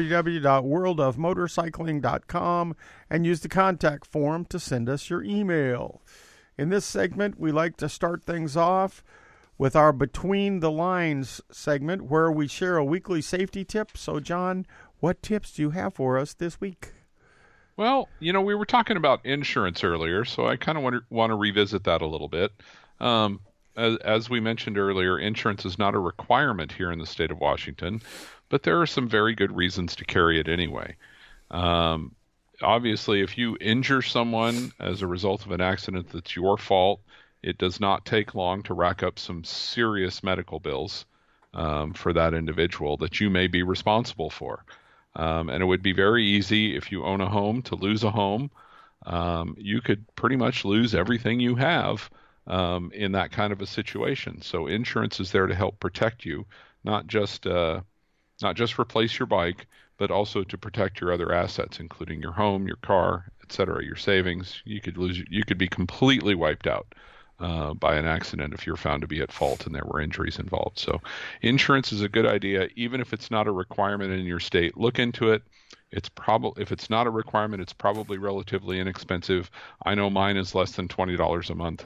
Speaker 4: www.worldofmotorcycling.com and use the contact form to send us your email. In this segment, we like to start things off with our Between the Lines segment, where we share a weekly safety tip. So, John, what tips do you have for us this week?
Speaker 6: Well, we were talking about insurance earlier, so I kind of want to revisit that a little bit. As we mentioned earlier, insurance is not a requirement here in the state of Washington, but there are some very good reasons to carry it anyway. Obviously, if you injure someone as a result of an accident that's your fault, it does not take long to rack up some serious medical bills for that individual that you may be responsible for. And it would be very easy if you own a home to lose a home. You could pretty much lose everything you have in that kind of a situation. So insurance is there to help protect you, not just replace your bike, but also to protect your other assets, including your home, your car, etc., your savings. You could be completely wiped out by an accident if you're found to be at fault and there were injuries involved. So insurance is a good idea, even if it's not a requirement in your state. Look into it. If it's not a requirement, it's probably relatively inexpensive. I know mine is less than $20 a month.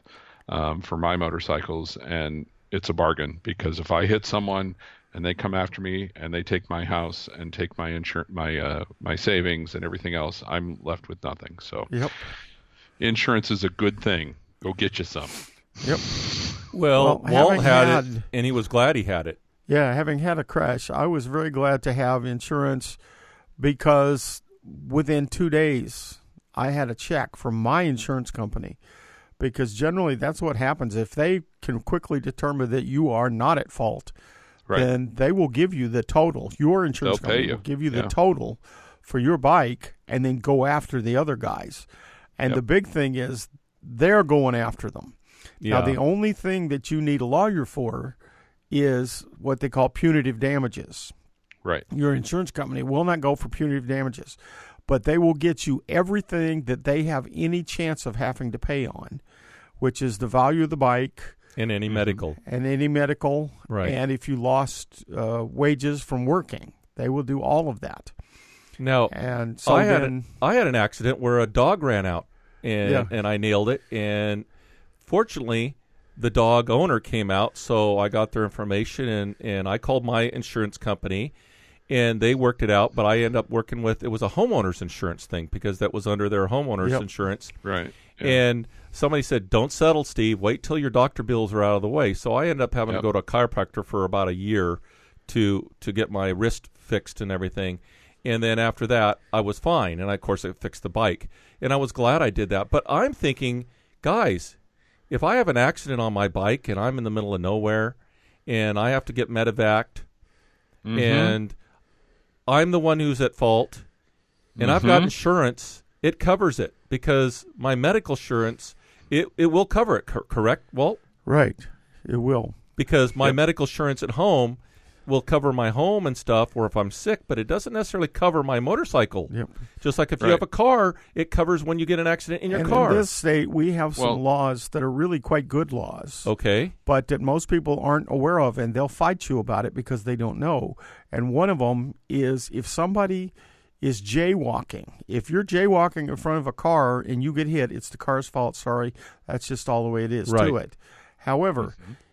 Speaker 6: for my motorcycles, and it's a bargain because if I hit someone and they come after me and they take my house and take my insurance, my savings and everything else, I'm left with nothing. So insurance is a good thing. Go get you some.
Speaker 4: Yep.
Speaker 5: Well, Walt had it, and he was glad he had it.
Speaker 4: Yeah, having had a crash, I was very glad to have insurance because within 2 days, I had a check from my insurance company, because generally that's what happens. If they can quickly determine that you are not at fault, then they will give you the total. Your insurance company will give you the total for your bike and then go after the other guys. And the big thing is they're going after them. Now, the only thing that you need a lawyer for is what they call punitive damages.
Speaker 6: Right.
Speaker 4: Your insurance company will not go for punitive damages, but they will get you everything that they have any chance of having to pay on, which is the value of the bike.
Speaker 5: And any medical.
Speaker 4: Right. And if you lost wages from working, they will do all of that.
Speaker 5: Now,
Speaker 4: and so
Speaker 5: I had an accident where a dog ran out, and I nailed it. And fortunately, the dog owner came out, so I got their information, and I called my insurance company, and they worked it out. But I ended up working with, it was a homeowner's insurance thing, because that was under their homeowner's insurance.
Speaker 6: Right. Yeah.
Speaker 5: And somebody said, don't settle, Steve. Wait till your doctor bills are out of the way. So I ended up having to go to a chiropractor for about a year to get my wrist fixed and everything. And then after that, I was fine. And, of course, I fixed the bike. And I was glad I did that. But I'm thinking, guys, if I have an accident on my bike and I'm in the middle of nowhere and I have to get medevaced and I'm the one who's at fault and I've got insurance, it covers it because my medical insurance, it will cover it, correct, Walt?
Speaker 4: Right. It will.
Speaker 5: Because my medical insurance at home will cover my home and stuff, or if I'm sick, but it doesn't necessarily cover my motorcycle.
Speaker 4: Yep.
Speaker 5: Just like if you have a car, it covers when you get an accident in your car.
Speaker 4: In this state, we have some laws that are really quite good laws.
Speaker 5: Okay.
Speaker 4: But that most people aren't aware of, and they'll fight you about it because they don't know. And one of them is if somebody is jaywalking. If you're jaywalking in front of a car and you get hit, it's the car's fault. Sorry. That's just all the way it is to it. However,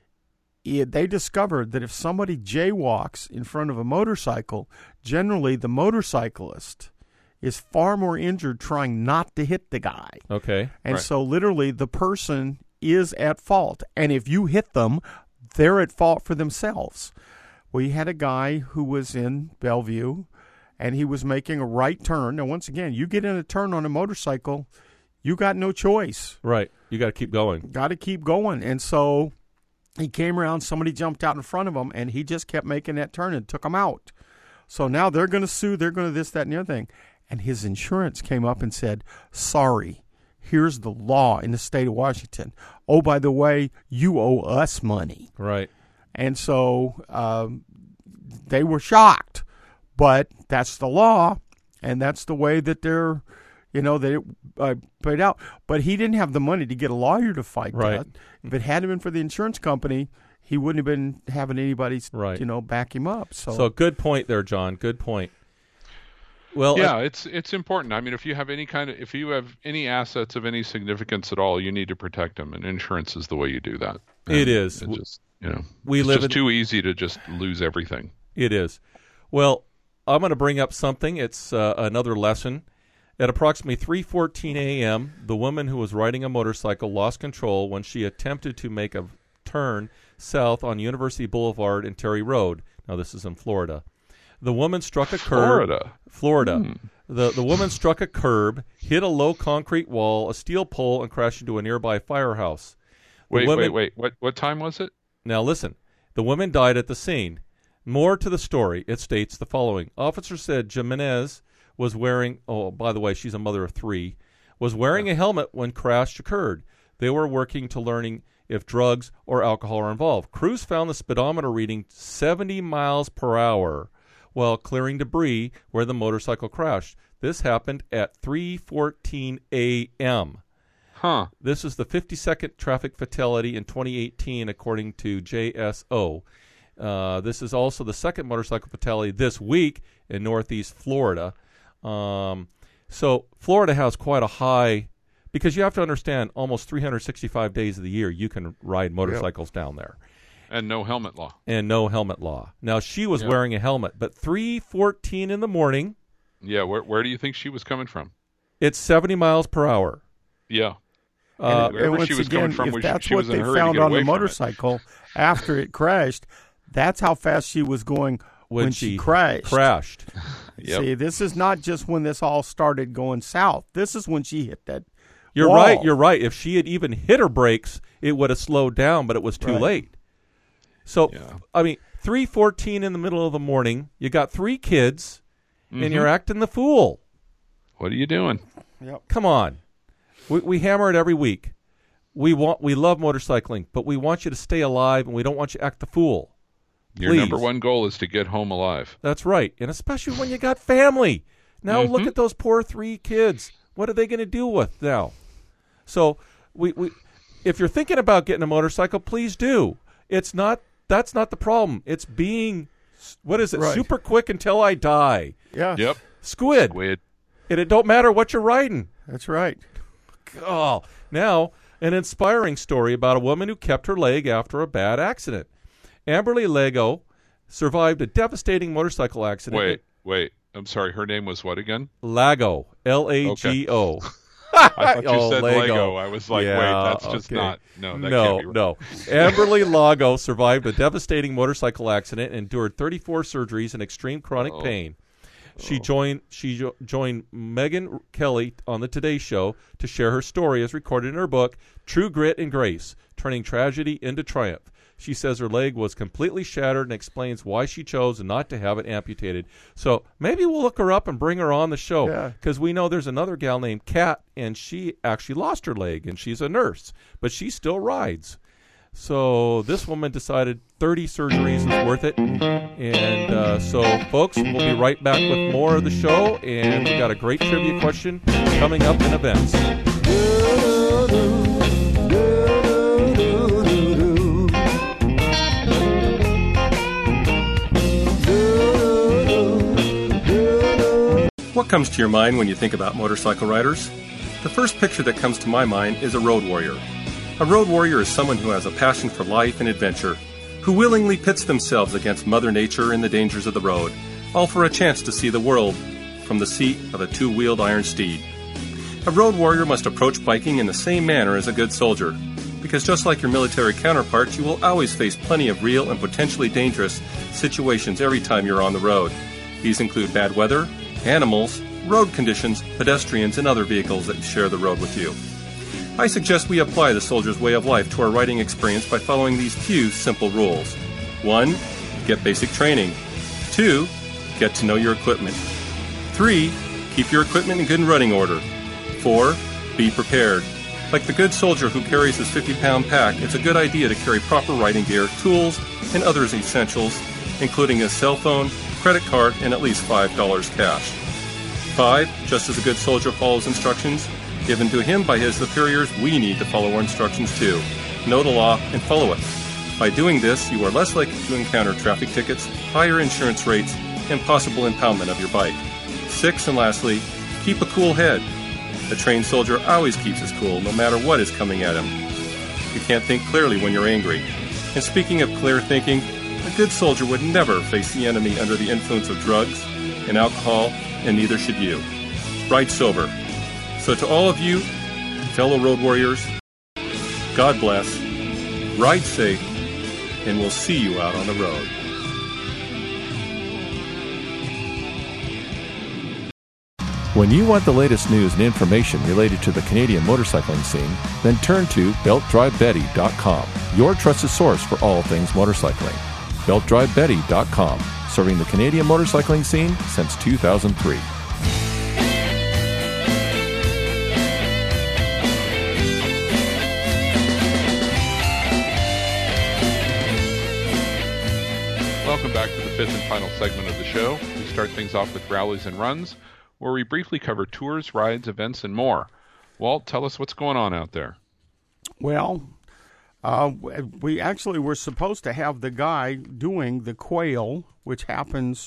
Speaker 4: they discovered that if somebody jaywalks in front of a motorcycle, generally the motorcyclist is far more injured trying not to hit the guy.
Speaker 5: Okay.
Speaker 4: And so literally the person is at fault. And if you hit them, they're at fault for themselves. We had a guy who was in Bellevue, and he was making a right turn. Now, once again, you get in a turn on a motorcycle, you got no choice.
Speaker 5: Right. You got to keep going.
Speaker 4: Got to keep going. And so he came around, somebody jumped out in front of him, and he just kept making that turn and took him out. So now they're going to sue, they're going to this, that, and the other thing. And his insurance came up and said, sorry, here's the law in the state of Washington. Oh, by the way, you owe us money.
Speaker 5: Right.
Speaker 4: And so they were shocked. But that's the law, and that's the way that they're, they played out. But he didn't have the money to get a lawyer to fight that. If it hadn't been for the insurance company, he wouldn't have been having anybody, back him up. So
Speaker 5: good point there, John. Good point. Well,
Speaker 6: yeah, it's important. I mean, if you have any assets of any significance at all, you need to protect them, and insurance is the way you do that.
Speaker 5: It is.
Speaker 6: It's just,
Speaker 5: it's just
Speaker 6: too easy to just lose everything.
Speaker 5: It is. Well, I'm going to bring up something. It's another lesson. At approximately 3:14 a.m., the woman who was riding a motorcycle lost control when she attempted to make a turn south on University Boulevard and Terry Road. Now, this is in Florida. The woman struck a curb. Florida. The woman struck a curb, hit a low concrete wall, a steel pole, and crashed into a nearby firehouse.
Speaker 6: Wait. What time was it?
Speaker 5: Now, listen. The woman died at the scene. More to the story. It states the following. Officer said Jimenez was wearing, by the way, she's a mother of 3, was wearing a helmet when crash occurred. They were working to learning if drugs or alcohol are involved. Crews found the speedometer reading 70 miles per hour while clearing debris where the motorcycle crashed. This happened at 3:14 a.m. This is the 52nd traffic fatality in 2018, according to JSO. This is also the second motorcycle fatality this week in Northeast Florida. So Florida has quite a high because you have to understand, almost 365 days of the year you can ride motorcycles down there.
Speaker 6: And no helmet law.
Speaker 5: And no helmet law. Now, she was wearing a helmet, but 3:14 in the morning.
Speaker 6: Yeah, where do you think she was coming from?
Speaker 5: It's 70 miles per hour.
Speaker 6: Yeah.
Speaker 4: And once
Speaker 6: she was
Speaker 4: again,
Speaker 6: coming from,
Speaker 4: if
Speaker 6: was
Speaker 4: that's
Speaker 6: she
Speaker 4: what
Speaker 6: was in
Speaker 4: they
Speaker 6: a hurry to
Speaker 4: found
Speaker 6: get
Speaker 4: on
Speaker 6: away
Speaker 4: the
Speaker 6: from it.
Speaker 4: motorcycle after it crashed, that's how fast she was going when she crashed.
Speaker 6: Yep.
Speaker 4: See, this is not just when this all started going south. This is when she hit that
Speaker 5: You're
Speaker 4: wall.
Speaker 5: right. You're right. If she had even hit her brakes, it would have slowed down, but it was too late. So, I mean, 3:14 in the middle of the morning, you got 3 kids, and you're acting the fool.
Speaker 6: What are you doing?
Speaker 4: Yep.
Speaker 5: Come on. We hammer it every week. We love motorcycling, but we want you to stay alive, and we don't want you to act the fool.
Speaker 6: Your
Speaker 5: Please.
Speaker 6: number one goal is to get home alive.
Speaker 5: That's right, and especially when you got family. Now look at those poor 3 kids. What are they going to deal with now? So we if you're thinking about getting a motorcycle, please do. That's not the problem. It's being, what is it, super quick until I die.
Speaker 4: Yeah.
Speaker 6: Yep.
Speaker 5: Squid. And it don't matter what you're riding.
Speaker 4: That's right.
Speaker 5: Oh, now an inspiring story about a woman who kept her leg after a bad accident. Amberly Lago survived a devastating motorcycle accident.
Speaker 6: Wait. I'm sorry. Her name was what again?
Speaker 5: Lago. Lago.
Speaker 6: I thought you said Lego. I was like, wait, that's just not. No, that can't be right.
Speaker 5: No. Amberly Lago survived a devastating motorcycle accident and endured 34 surgeries and extreme chronic pain. She joined Megyn Kelly on the Today Show to share her story as recorded in her book, True Grit and Grace, Turning Tragedy into Triumph. She says her leg was completely shattered and explains why she chose not to have it amputated. So maybe we'll look her up and bring her on the show, because we know there's another gal named Kat, and she actually lost her leg, and she's a nurse, but she still rides. So this woman decided 30 surgeries is worth it. And so, folks, we'll be right back with more of the show, and we got a great trivia question coming up in events.
Speaker 14: What comes to your mind when you think about motorcycle riders? The first picture that comes to my mind is a road warrior. A road warrior is someone who has a passion for life and adventure, who willingly pits themselves against Mother Nature and the dangers of the road, all for a chance to see the world from the seat of a 2-wheeled iron steed. A road warrior must approach biking in the same manner as a good soldier, because just like your military counterparts, you will always face plenty of real and potentially dangerous situations every time you're on the road. These include bad weather, animals, road conditions, pedestrians, and other vehicles that share the road with you. I suggest we apply the soldier's way of life to our riding experience by following these few simple rules. 1. Get basic training. 2. Get to know your equipment. 3. Keep your equipment in good running order. 4. Be prepared. Like the good soldier who carries his 50-pound pack, it's a good idea to carry proper riding gear, tools, and other essentials, including a cell phone, credit card, and at least $5 cash. 5. Just as a good soldier follows instructions given to him by his superiors, we need to follow our instructions too. Know the law and follow it. By doing this, you are less likely to encounter traffic tickets, higher insurance rates, and possible impoundment of your bike. 6, and lastly, keep a cool head. A trained soldier always keeps his cool, no matter what is coming at him. You can't think clearly when you're angry. And speaking of clear thinking, a good soldier would never face the enemy under the influence of drugs and alcohol, and neither should you. Ride sober. So to all of you, fellow road warriors, God bless, ride safe, and we'll see you out on the road.
Speaker 8: When you want the latest news and information related to the Canadian motorcycling scene, then turn to BeltDriveBetty.com, your trusted source for all things motorcycling. BeltDriveBetty.com, serving the Canadian motorcycling scene since 2003.
Speaker 6: Welcome back to the fifth and final segment of the show. We start things off with rallies and runs, where we briefly cover tours, rides, events, and more. Walt, tell us what's going on out there.
Speaker 4: Well, we actually were supposed to have the guy doing the Quail, which happens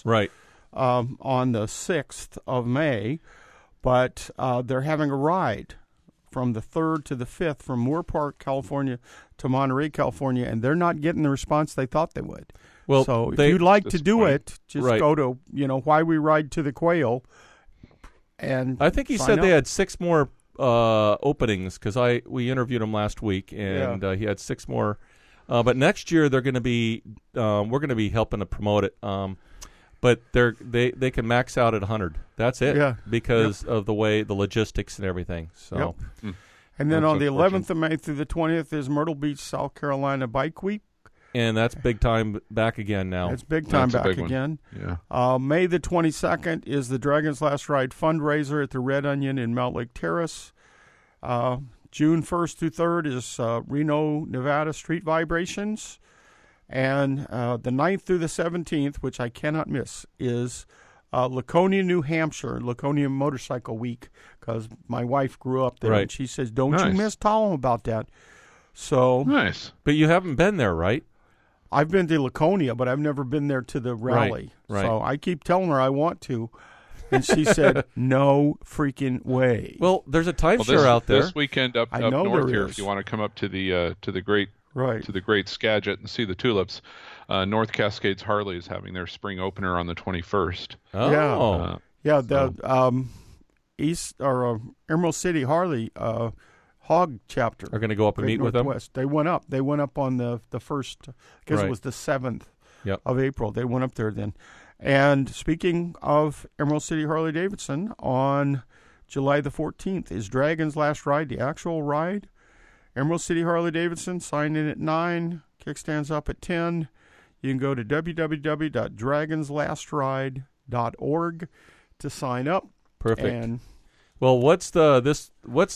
Speaker 4: on the 6th of May, but they're having a ride from the 3rd to the 5th from Moore Park, California to Monterey, California, and they're not getting the response they thought they would.
Speaker 5: Well,
Speaker 4: so if you'd like to do it, just
Speaker 5: right.
Speaker 4: go to, Why We Ride to the Quail. And
Speaker 5: I think he said they had 6 more openings because we interviewed him last week, and he had 6 more. But next year they're going to be we're going to be helping to promote it. But they can max out at 100. That's it. Because of the way the logistics and everything. So,
Speaker 4: and then on the 11th of May through the 20th is Myrtle Beach, South Carolina Bike Week.
Speaker 5: And that's big time back again now.
Speaker 4: It's big time back again.
Speaker 6: Yeah.
Speaker 4: May the 22nd is the Dragon's Last Ride fundraiser at the Red Onion in Mount Lake Terrace. June 1st through 3rd is Reno, Nevada Street Vibrations. And the 9th through the 17th, which I cannot miss, is Laconia, New Hampshire, Laconia Motorcycle Week, because my wife grew up there, and she says, don't you miss telling about that. So
Speaker 6: nice.
Speaker 5: But you haven't been there, right?
Speaker 4: I've been to Laconia, but I've never been there to the rally.
Speaker 5: Right.
Speaker 4: So I keep telling her I want to, and she said, no freaking way.
Speaker 5: Well, there's a timeshare out there.
Speaker 6: This weekend up north here, if you want to come up to the great Skagit and see the tulips, North Cascades Harley is having their spring opener on the 21st.
Speaker 5: Oh.
Speaker 4: The East or Emerald City Harley Hog chapter
Speaker 5: are going to go up and meet with them.
Speaker 4: They went up. They went up on the first, because it was the 7th of April. They went up there then. And speaking of Emerald City Harley Davidson, on July the 14th is Dragon's Last Ride, the actual ride. Emerald City Harley Davidson, sign in at 9, kickstands up at 10. You can go to www.dragonslastride.org to sign up.
Speaker 5: Perfect.
Speaker 4: And
Speaker 5: well, what was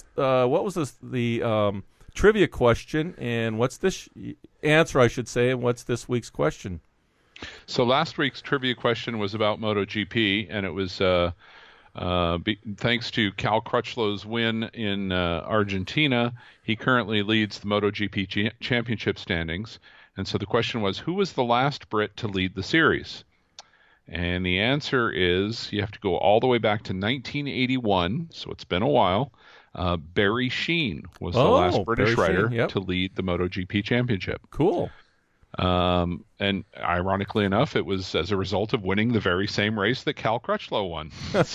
Speaker 5: the trivia question, and what's this answer, I should say, and what's this week's question?
Speaker 6: So last week's trivia question was about MotoGP, and it was thanks to Cal Crutchlow's win in Argentina. He currently leads the MotoGP championship standings, and so the question was, who was the last Brit to lead the series? And the answer is, you have to go all the way back to 1981, so it's been a while. Barry Sheene was the last British rider to lead the MotoGP championship.
Speaker 5: Cool.
Speaker 6: And ironically enough, it was as a result of winning the very same race that Cal Crutchlow won.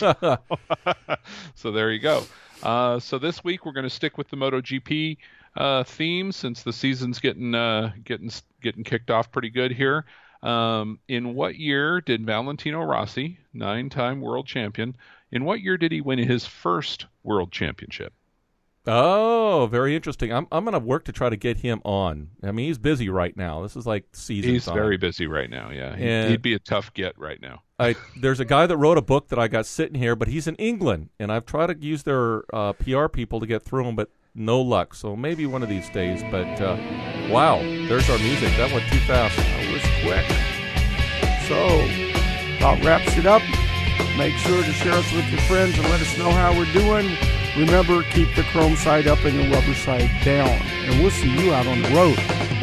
Speaker 6: So there you go. So this week we're going to stick with the MotoGP theme, since the season's getting kicked off pretty good here. In what year did Valentino Rossi, 9-time world champion, in what year did he win his first world championship?
Speaker 5: Oh, very interesting. I'm going to work to try to get him on. I mean, he's busy right now. This is like season
Speaker 6: He's
Speaker 5: time.
Speaker 6: very busy right now, yeah. He'd be a tough get right now.
Speaker 5: There's a guy that wrote a book that I got sitting here, but he's in England, and I've tried to use their PR people to get through him, but no luck. So maybe one of these days. But, wow, there's our music. That went too fast.
Speaker 4: That was quick. So, that wraps it up. Make sure to share us with your friends and let us know how we're doing. Remember, keep the chrome side up and the rubber side down. And we'll see you out on the road.